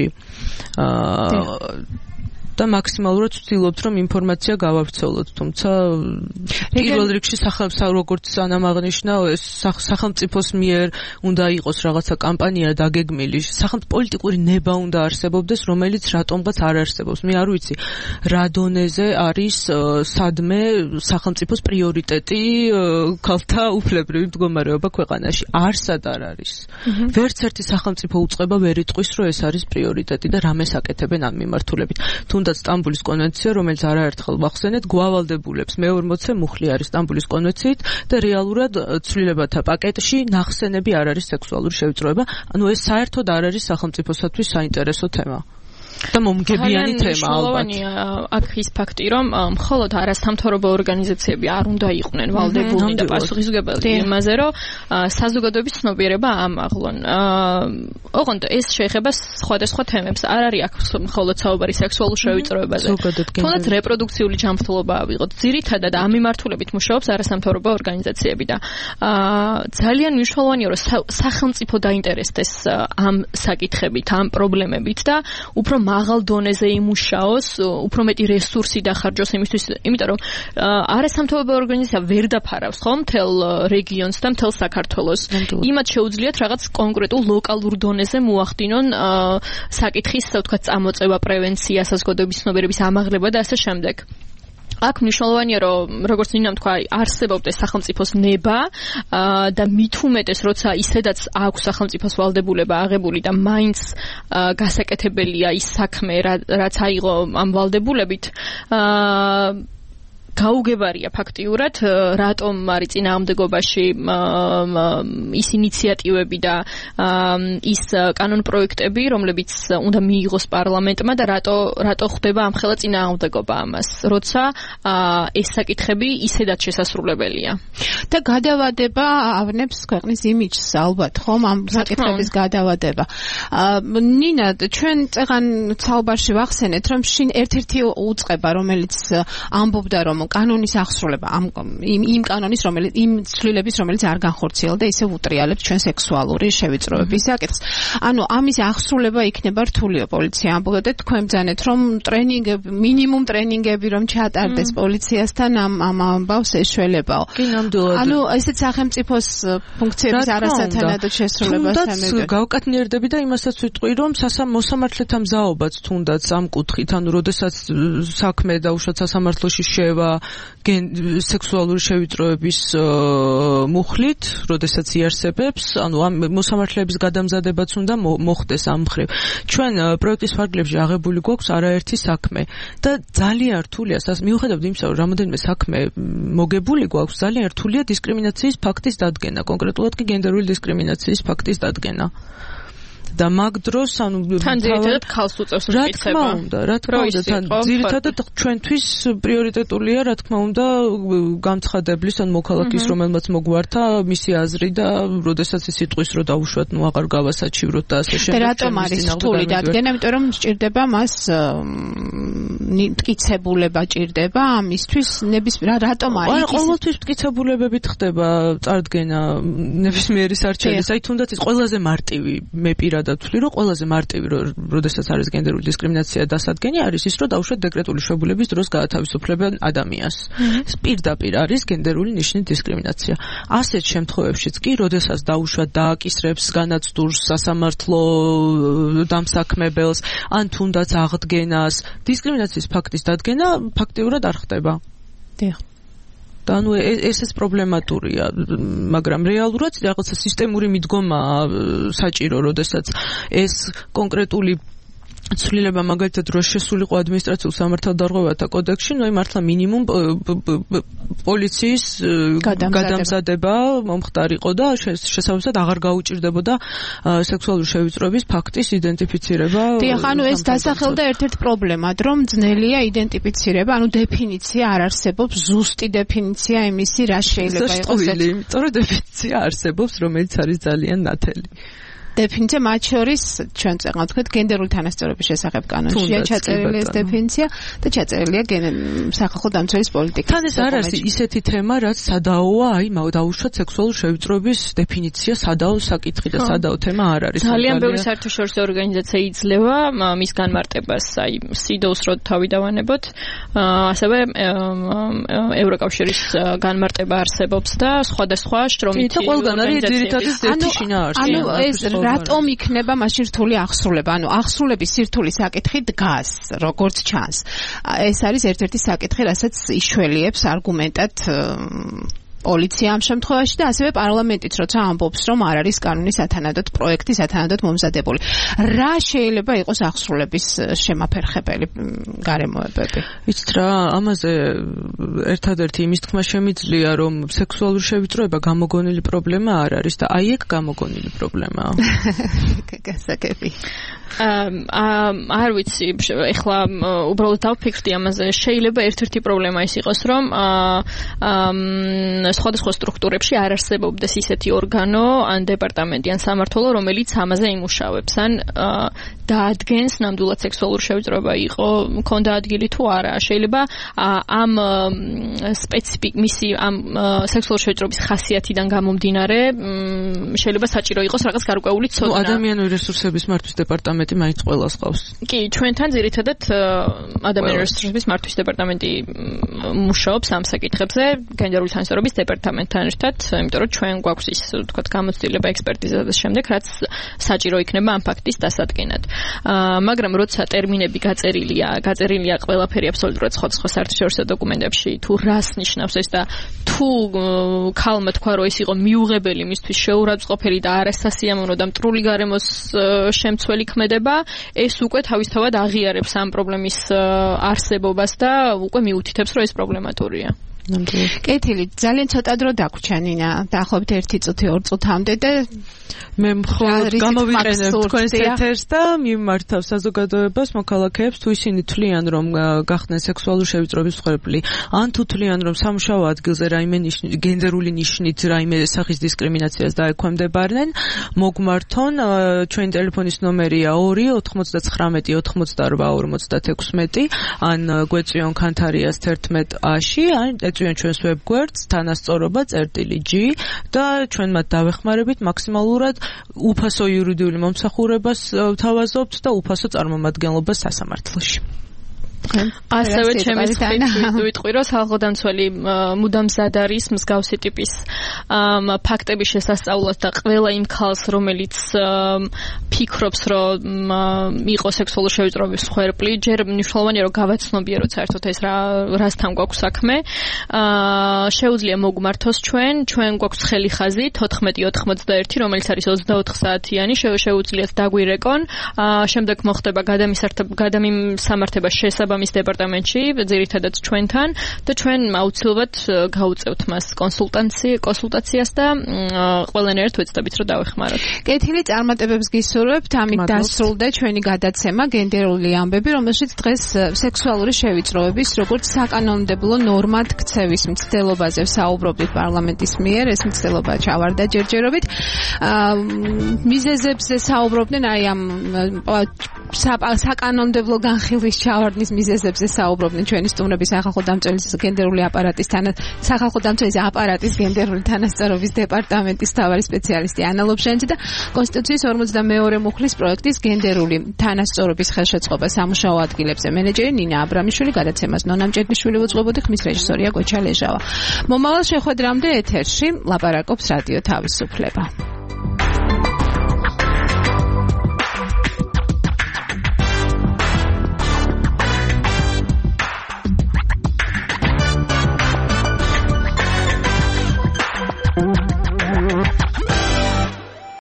და მაქსიმალურად ვცდილობთ, რომ ინფორმაცია გავავრცელოთ, თუმცა პირველ რიგში სახელმწიფო როგორც ანამ აღნიშნა, ეს სახელმწიფოს მიერ უნდა იყოს რაღაცა კამპანია დაგეგმილი, სახელმწიფო პოლიტიკური ნება უნდა არსებობდეს, რომელიც რატომღაც არ არსებობს. მე არ ვიცი, რა დონეზე არის სადმე სახელმწიფოს პრიორიტეტი ქალთა უფლებრივი მდგომარეობა ქვეყანაში. არსად არ არის. ვერც ერთი სახელმწიფო უწყება ვერ იტყვის, რომ ეს არის პრიორიტეტი და რამეს აკეთებენ ამ მიმართულებით. თუნდაც სტამბოლის კონვენცია, რომელიც არაერთხელ ვახსენეთ, გვავალდებულებს მეორმოცე მუხლი არის სტამბოლის კონვენციით და რეალურად ცვლილებათა პაკეტში ნახსენები არ არის სექსუალური შევიწროება. ანუ ეს საერთოდ არ არის სახელმწიფოსათვის საინტერესო თემა. და მომგებიანი თემა ალბათ. აქ ის ფაქტი, რომ მხოლოდ არასამთავრობო ორგანიზაციები არ უნდა იყვნენ ვალდებულნი და პასუხისმგებელი იმაზე, რომ საზოგადოების ცნობიერება ამაღლონ. ოღონდ ეს შეეხება სხვადასხვა თემებს. არ არის აქ მხოლოდ საუბარი სექსუალურ შევიწროებაზე. თუნდაც რეპროდუქციული ჯანმრთელობა ავიღოთ. ძირითადად ამ მიმართულებით მუშაობს არასამთავრობო ორგანიზაციები და ძალიან მნიშვნელოვანია, რომ სახელმწიფო დაინტერესდეს ამ საკითხებით, ამ პრობლემებით და უფრო მაღალ დონეზე იმუშაოს, უფრო მეტი რესურსი დახარჯოს იმისთვის, იმიტომ რომ არასამთავრობო ორგანიზაცია ვერ დაფარავს ხომ მთელ რეგიონს და მთელ საქართველოს. იმათ შეუძლიათ რაღაც კონკრეტულ ლოკალურ დონეზე მოახდინონ საკითხის, ვთქვათ, წამოწევა, პრევენცია, საზოგადოების ცნობიერების ამაღლება და ასე შემდეგ. აქ მნიშვნელოვანია, რომ როგორც ნინამ თქვა, არსებობდეს სახელმწიფოს ნება და მით უმეტეს, როცა ისედაც აქვს სახელმწიფოს ვალდებულება აღებული და მაინც გასაკეთებელია ის საქმე, რაც აიღო ამ ვალდებულებით, გაუგებარია ფაქტიურად, რატომ არის წინააღმდეგობაში ის ინიციატივები და ის კანონპროექტები, რომლებიც უნდა მიიღოს პარლამენტმა და რატო რატო ხდება ამხელა წინააღმდეგობა ამას, როცა ეს საკითხები ისედაც შესასრულებელია. და გადავადება ავნებს ქვეყნის იმიჯს ალბათ, ხომ, ამ საკითხების გადავადება. ნინა, ჩვენ წეღან საუბარში ვახსენეთ, რომ შინ ერთ-ერთი უწყება, რომელიც ამბობდა, რომ კანონის აღსრულება ამ იმ იმ კანონის რომელიც იმ ცვლილების რომელიც არ განხორციელდა ისე უტრიალებს ჩვენ სექსუალური შევიწროების საკითხს. ანუ ამის აღსრულება იქნება რთულია პოლიცია ამბობდა და თქვენ ბძანეთ რომ ტრენინგები მინიმუმ ტრენინგები რომ ჩატარდეს პოლიციასთან ამ ამ ამბავს ეშველებაო. ანუ ესეც სახელმწიფოს ფუნქციების არასათანადო შესრულებას ამერგა. თუნდაც გავკეთნიერდები და იმასაც ვიტყვი რომ მოსამართლეთა მზაობაც თუნდაც ამ კუთხით, ანუ როდესაც საქმე და უშუალოდ სასამართლოში შევა სექსუალური შევიწროების მუხლით, როდესაც იარსებებს, ანუ ამ მოსამართლეების გადამზადებაც უნდა მოხდეს ამ მხრივ. ჩვენ პროექტის ფარგლებში აღებული გვაქვს არაერთი საქმე და ძალიან რთულია, მიუხედავად იმისა, რომ რამოდენიმე საქმე მოგებული გვაქვს, ძალიან რთულია დისკრიმინაციის ფაქტის დადგენა, კონკრეტულად კი გენდერული დისკრიმინაციის ფაქტის დადგენა. და მაგ დროს ანუ თან ძირითადად ქალს უწევს მტკიცება. რა თქმა უნდა, რა თქმა უნდა, თან ძირითადად ჩვენთვის პრიორიტეტულია, რა თქმა უნდა, გამცხადებლის ან მოქალაქის, რომელმაც მოგვართა მისი აზრი და როდესაც ის იტყვის, რომ დაუშვათ, ნუ აღარ გავასაჩივროთ და ასე შემდეგ. და რატომ არის რთული დადგენა, იმიტომ რომ სჭირდება მას მტკიცებულება ჭირდება ამისთვის ნებისმიერ რატომ არის? არა, ყოველთვის მტკიცებულებებით ხდება წარდგენა ნებისმიერი სარჩელის. აი თუნდაც ის ყველაზე მარტივი მე პირადად ვთვლი, რომ ყველაზე მარტივი, როდესაც არის გენდერული დისკრიმინაცია დასადგენი, არის ის, რომ დაუშვათ დეკრეტული შვებულების დროს გაათავისუფლებენ ადამიანს. ეს პირდაპირ არის გენდერული ნიშნის დისკრიმინაცია. ასეთ შემთხვევებშიც კი, როდესაც დაუშვათ დააკისრებს განაცდურს სასამართლო დამსაქმებელს, ან თუნდაც აღდგენას, დისკრიმინაციის ფაქტის დადგენა ფაქტიურად არ ხდება. დიახ. და ანუ ესეც პრობლემატურია, მაგრამ რეალურად რაღაცა სისტემური მიდგომაა საჭირო, როდესაც ეს კონკრეტული ცვლილება მაგალითად რო შესულიყო ადმინისტრაციულ სამართალდარღვევათა კოდექსში, ნუ მართლა მინიმუმ პოლიციის გადამზადება მომხდარიყო და შესაბამისად აღარ გაუჭირდებოდა სექსუალური შევიწროების ფაქტის იდენტიფიცირება. დიახ, ანუ ეს დასახელდა ერთ-ერთ პრობლემად, რომ ძნელია იდენტიფიცირება, ანუ დეფინიცია არ არსებობს, ზუსტი დეფინიცია იმისი, რა შეიძლება იყოს. იმიტომ რომ დეფინიცია არსებობს, რომელიც არის ძალიან ნათელი. დეფინიცია მათ შორის ჩვენ წეგნავთ თქვით გენდერული თანასწორობის შესახებ კანონშია ჩაწერილი ეს დეფინიცია და ჩაწერილია სახალხო დამცველის პოლიტიკის. თან ეს არ არის ისეთი თემა, რაც სადაოა, აი დაუშვათ სექსუალური შევიწროების დეფინიცია სადაო საკითხი და სადაო თემა არ არის. ძალიან ბევრი საერთაშორისო ორგანიზაცია იძლევა მის განმარტებას, აი სიდოს რო თავი დავანებოთ, ასევე ევროკავშირის განმარტება არსებობს და სხვადასხვა შრომითი ორგანიზაციები. რატომ იქნება მაშინ რთული აღსრულება? ანუ აღსრულების სირთული საკითხი დგას, როგორც ჩანს. ეს არის ერთ-ერთი საკითხი, რასაც იშველიებს არგუმენტად პოლიცია ამ შემთხვევაში და ასევე პარლამენტიც როცა ამბობს, რომ არ არის კანონის სათანადოდ პროექტი სათანადოდ მომზადებული. რა შეიძლება იყოს აღსრულების შემაფერხებელი გარემოებები? იცით რა, ამაზე ერთადერთი იმის თქმა შემიძლია, რომ სექსუალური შევიწროება გამოგონილი პრობლემა არ არის და აი ეგ გამოგონილი პრობლემაა. გასაგები. არ ვიცი, ეხლა უბრალოდ დავფიქრდი ამაზე, შეიძლება ერთ-ერთი პრობლემა ის იყოს, რომ სხვადასხვა სტრუქტურებში არ არსებობდეს ისეთი ორგანო, ან დეპარტამენტი, ან სამმართველო, რომელიც ამაზე იმუშავებს, ან დაადგენს ნამდვილად სექსუალური შევიწროება იყო, მქონდა ადგილი თუ არა. შეიძლება ამ სპეციფიკ მისი ამ სექსუალური შევიწროების ხასიათიდან გამომდინარე, შეიძლება საჭირო იყოს რაღაც გარკვეული ცოდნა. ნუ ადამიანური რესურსების მართვის დეპარტამენტი მაინც ყველას ყავს. კი, ჩვენთან ძირითადად ადამიანური რესურსების მართვის დეპარტამენტი მუშაობს ამ საკითხებზე, გენდერული თანასწორობის დეპარტამენტთან ერთად, იმიტომ რომ ჩვენ გვაქვს ის, ვთქვათ, გამოცდილება, ექსპერტიზა და შემდეგ, რაც საჭირო იქნება ამ ფაქტის დასადგენად. მაგრამ როცა ტერმინები გაწერილია, გაწერილია ყველაფერი აბსოლუტურად სხვადასხვა საერთაშორისო დოკუმენტებში, თუ რას ნიშნავს ეს და თუ ქალმა თქვა, რომ ეს იყო მიუღებელი მისთვის შეურაცხყოფელი და არასასიამოვნო და მტრული გარემოს შემცველი ქმედება, ეს უკვე თავისთავად აღიარებს ამ პრობლემის არსებობას და უკვე მიუთითებს, რომ ეს პრობლემატურია. კეთილი, ძალიან ცოტა დრო დაგვჭა ნინა, დაახლოებით ერთი წუთი ორ წუთამდე და მე მხოლოდ გამოვიყენებ თქვენს ეთერს და მიმართავ საზოგადოებას, მოქალაქეებს, თუ ისინი თვლიან, რომ გახდნენ სექსუალური შევიწროების მსხვერპლი, ან თუ თვლიან, რომ სამუშაო ადგილზე რაიმე გენდერული ნიშნით რაიმე სახის დისკრიმინაციას დაექვემდებარნენ, მოგმართონ, ჩვენი ტელეფონის ნომერია ორი ოთხმოცდაცხრამეტი ოცდაოთხმოცდაორბა ორმოცდათექვსმეტი, ან გვეწვიონ ქანთარიას თერთმეტ აში, ან ეწვიონ ჩვენს ვებგვერდს თანასწორობა წერტილი G და ჩვენ მათ დავეხმარებით მაქსიმალურად უფასო იურიდიული მომსახურებას თავაზობთ და უფასო წარმომადგენლობას სასამართლოში. ასევე ჩემი თქმით ვიტყვი, რომ სახალხო დამცველი მუდამ მზად არის მსგავსი ტიპის ფაქტების შესასწავლად და ყველა იმ ქალს, რომელიც ფიქრობს, რომ იყო სექსუალური შევიწროების მსხვერპლი, ჯერ მნიშვნელოვანია, რომ გავაცნობიე, რომ საერთოდ ეს რასთან გვაქვს საქმე. შეუძლია მოგმართოს ჩვენ, ჩვენ გვაქვს ხელი ხაზი თოთხმეტი ოთხმოცდაერთი, რომელიც არის ოცდაოთხ საათიანი, შეუძლიათ დაგვირეკონ. შემდეგ მოხდება გადამისამართება შესაბამისად შესაბამის დეპარტამენტში, ძირითადად ჩვენთან და ჩვენ აუცილებლად გავუწევთ მას კონსულტაციას და ყველანაირად ვეცდებით რომ დავეხმაროთ. კეთილი წარმატებებს გისურვებთ, ამით დასრულდა ჩვენი გადაცემა გენდერული ამბები, რომელშიც დღეს სექსუალური შევიწროების როგორც საკანონმდებლო ნორმად ქცევის მცდელობაზე საუბრობთ პარლამენტის მიერ, ეს მცდელობა ჩავარდა ჯერჯერობით. მიზეზებზე საუბრობდნენ, აი ამ საკანონმდებლო განხილვის ჩავარდნის მიზეზებზე საუბრობდნენ ჩვენი სტუმრების სახალხო დამცველის გენდერული აპარატის თანა სახალხო დამცველის აპარატის გენდერული თანასწორობის დეპარტამენტის მთავარი სპეციალისტი ანა ლობჟანიძე და კონსტიტუციის ორმოცდამეორე მუხლის პროექტის გენდერული თანასწორობის ხელშეწყობა სამუშაო ადგილებზე მენეჯერი ნინა აბრამიშვილი, გადაცემას ნონა მჭედლიშვილი უძღვებოდი, ხმის რეჟისორია გოჩა ლეჟავა. მომავალ შეხვედრამდე ეთერში ლაპარაკობს რადიო თავისუფლება.